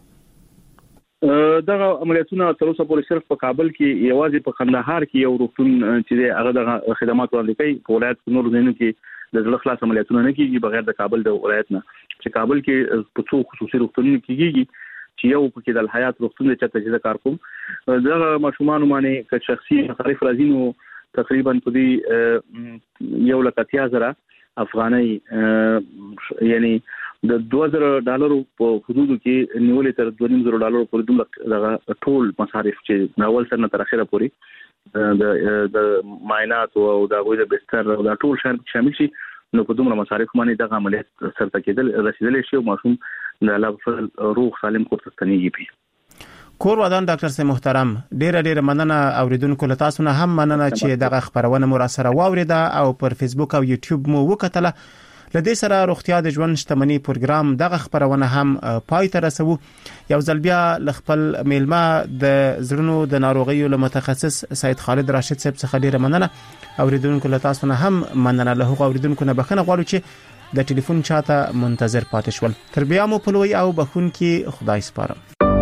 دغه عملیاتونه تر اوسه پورې صرف په کابل کې یوازې په قندهار کې یو روغتون چې هغه د خدمات وړاندې کوي. په ولایت نور ځینو کې د زړه خلاص عملیاتونه نه کیږي بغیر د کابل د ولایت نه. چې کابل کې په څو خصوصي روغتونونو کېږي چې یو پکې د الحیات روغتون د چته چې کار کوم دغه ماشومان باندې که شخصي مصارف راځي نو تقریبا په دې 1,30,000 افغانۍ یعنی د $2,000 په حدودو کې نیولې تر $2,500 پورې دومره ټول مصارف چې ناول سره تر اخره پورې د معاینات او د غوړي د بستر او د ټول شامل شي نو په دومره مصارف باندې دغه عملیات سره کېدل رسیدل شي او ماشوم د الله روغ سالم کور ته ستنیږي. کور ودان ډاکټر صاحب محترم ډیره مننه اوریدونکو له تاسو نه هم مننه چې دغه خبرونه مو را سره واوریده او پر فیسبوک او یوټیوب مو وکټله. لدې سره روغتیا د ژوند شتمنۍ پروګرام دغه خبرونه هم پای ته رسو. یو ځل بیا لخپل میلمه د زړونو د ناروغیو له متخصص سید خالد راشد صاحب څخه ډیره مننه. اوریدونکو له تاسو نه هم مننه. له هغو اوریدونکو نه بخښنه غواړو چې د ټلیفون چاته منتظر پاتې شول. تر بیا مو په لوی او بخون کې خدای سپارم.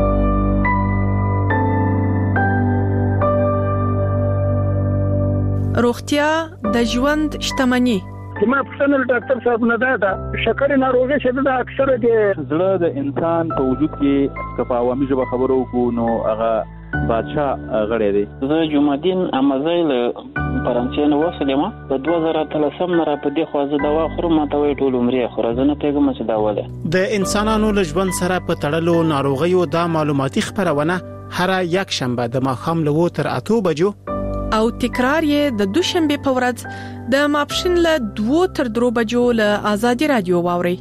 روغتیا د ژوند شتمنۍ. ما پښتنه ډاکټر صاحب نه ده شکر ناروغي چې د اکثره د زړه د انسان په وجود کې کفاوامي ژبه خبرو کو نو هغه بادشاه غړی دی. زه جمعدین امزای له فرانسې نه وسلم په 2013 نه را په دې خو زه دوا خورم ماته وی ټول عمرې خو زه نه پیګم چې دا وله د انسانانو له ژوند سره په تړلو ناروغیو دا معلوماتي خبرونه هر یک شنبه د ماښام له 2 تر 8 بجو او تکرار یې د دوشنبه په ورځ د ماپښین له 2 تر 3 بجو له آزادي رادیو واوري.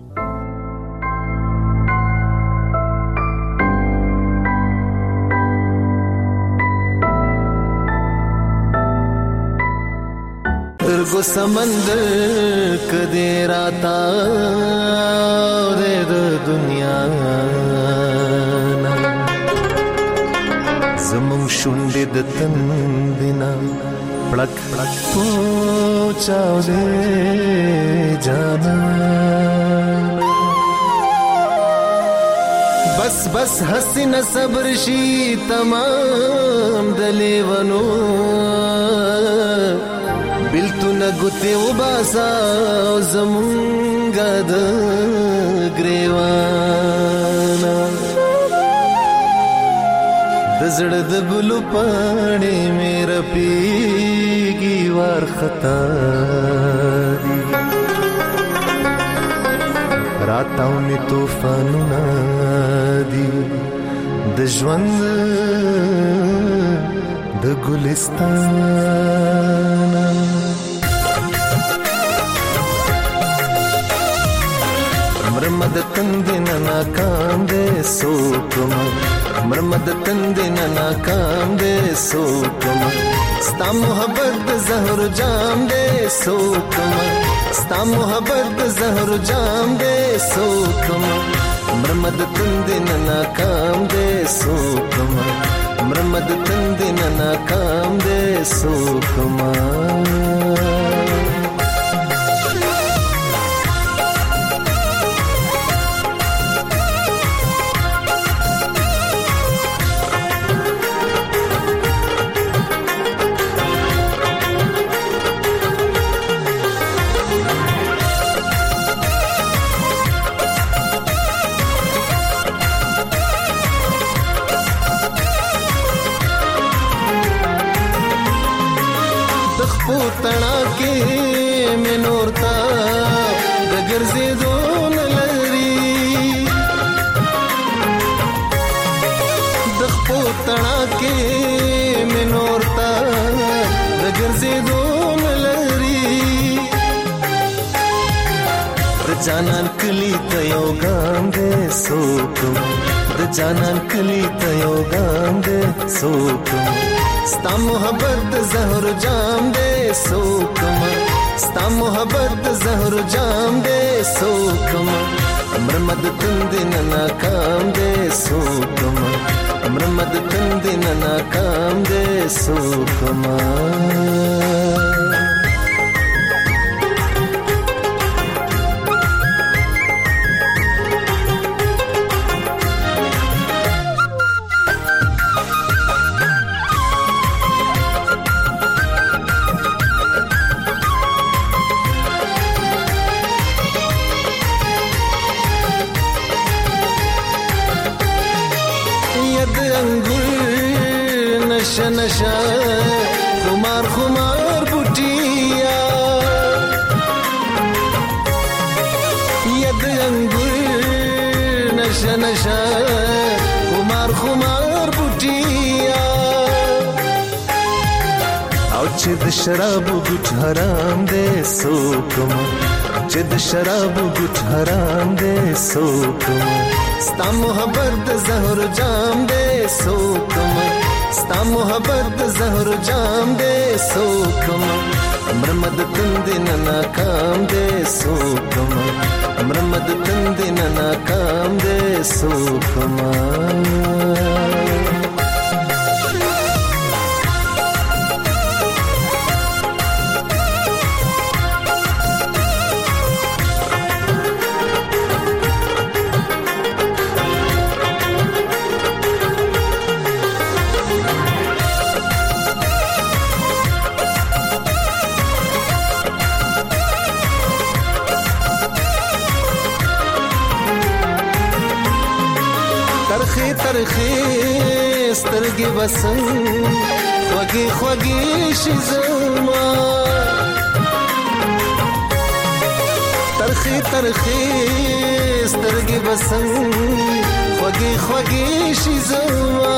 درگو سمندر کدی راتا دے دنیا زمون شونډې د تندینا پړک پړک پوچاو دې جانا بس بس حسین صبر شي تمام دلیونو بلتو نګوتې وباسا زمونږه د ګریوانا دزړه د ګلو پاڼې مې رپیږي وارخطا دي راتاونې طوفانونه دي د ژوند د ګلستان مرمد تندنا ناکام دے سوکم مرمد تندنا ناکام دے سوکم ستا محبت زہر جام دے سوکم ستا محبت زہر جام دے سوکم مرمد تندنا ناکام دے سوکم مرمد تندنا ناکام دے سوکم تنا کې منورتا د ګرځېدون لري د خپو تنا کې منورتا د ګرځېدون لري د جانان کلی ته یو ګام دې سوکم د جانان کلی ته یو ګام دې سوکم ستا محبت زہر جام دے سوکم ستا محبت زہر جام دے سوکم مرمد تندنا ناکام دے سوکم مرمد تندنا ناکام دے سوکم نشا نشا خمار خمار بوٹیا ید انگور نشا نشا خمار خمار بوٹیا او چې د شراب ګټ حرام دے سوکم چې د شراب ګټ حرام دے سوکم ستا محبت زہر جام دے سوکم ستا محبت زہر جام دے سوکم مرمد تندنا ناکام دے سوکم مرمد تندنا ناکام دے سوکم ترخی سترګې بسم خوږې خوږې شي زما ترخې ترخې سترګې بسم خوږې خوږې شي زما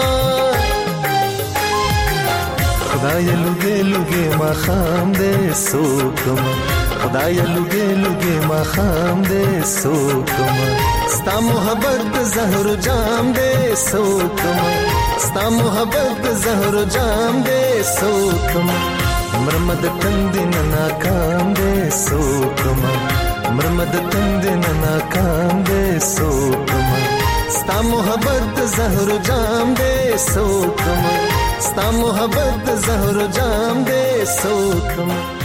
خدای لوګې لوګې ما خام دې سوکم خدای لوګې لوګې ما خام دې سوکم ستا محبت زهر جام دې سوکم ستا محبت زهر جام دې سوکم مرمد تند ناکام دې سوکم مرمد تند ناکام دې سوکم ستا محبت زهر جام دې سوکم ستا محبت زهر جام دې سوکم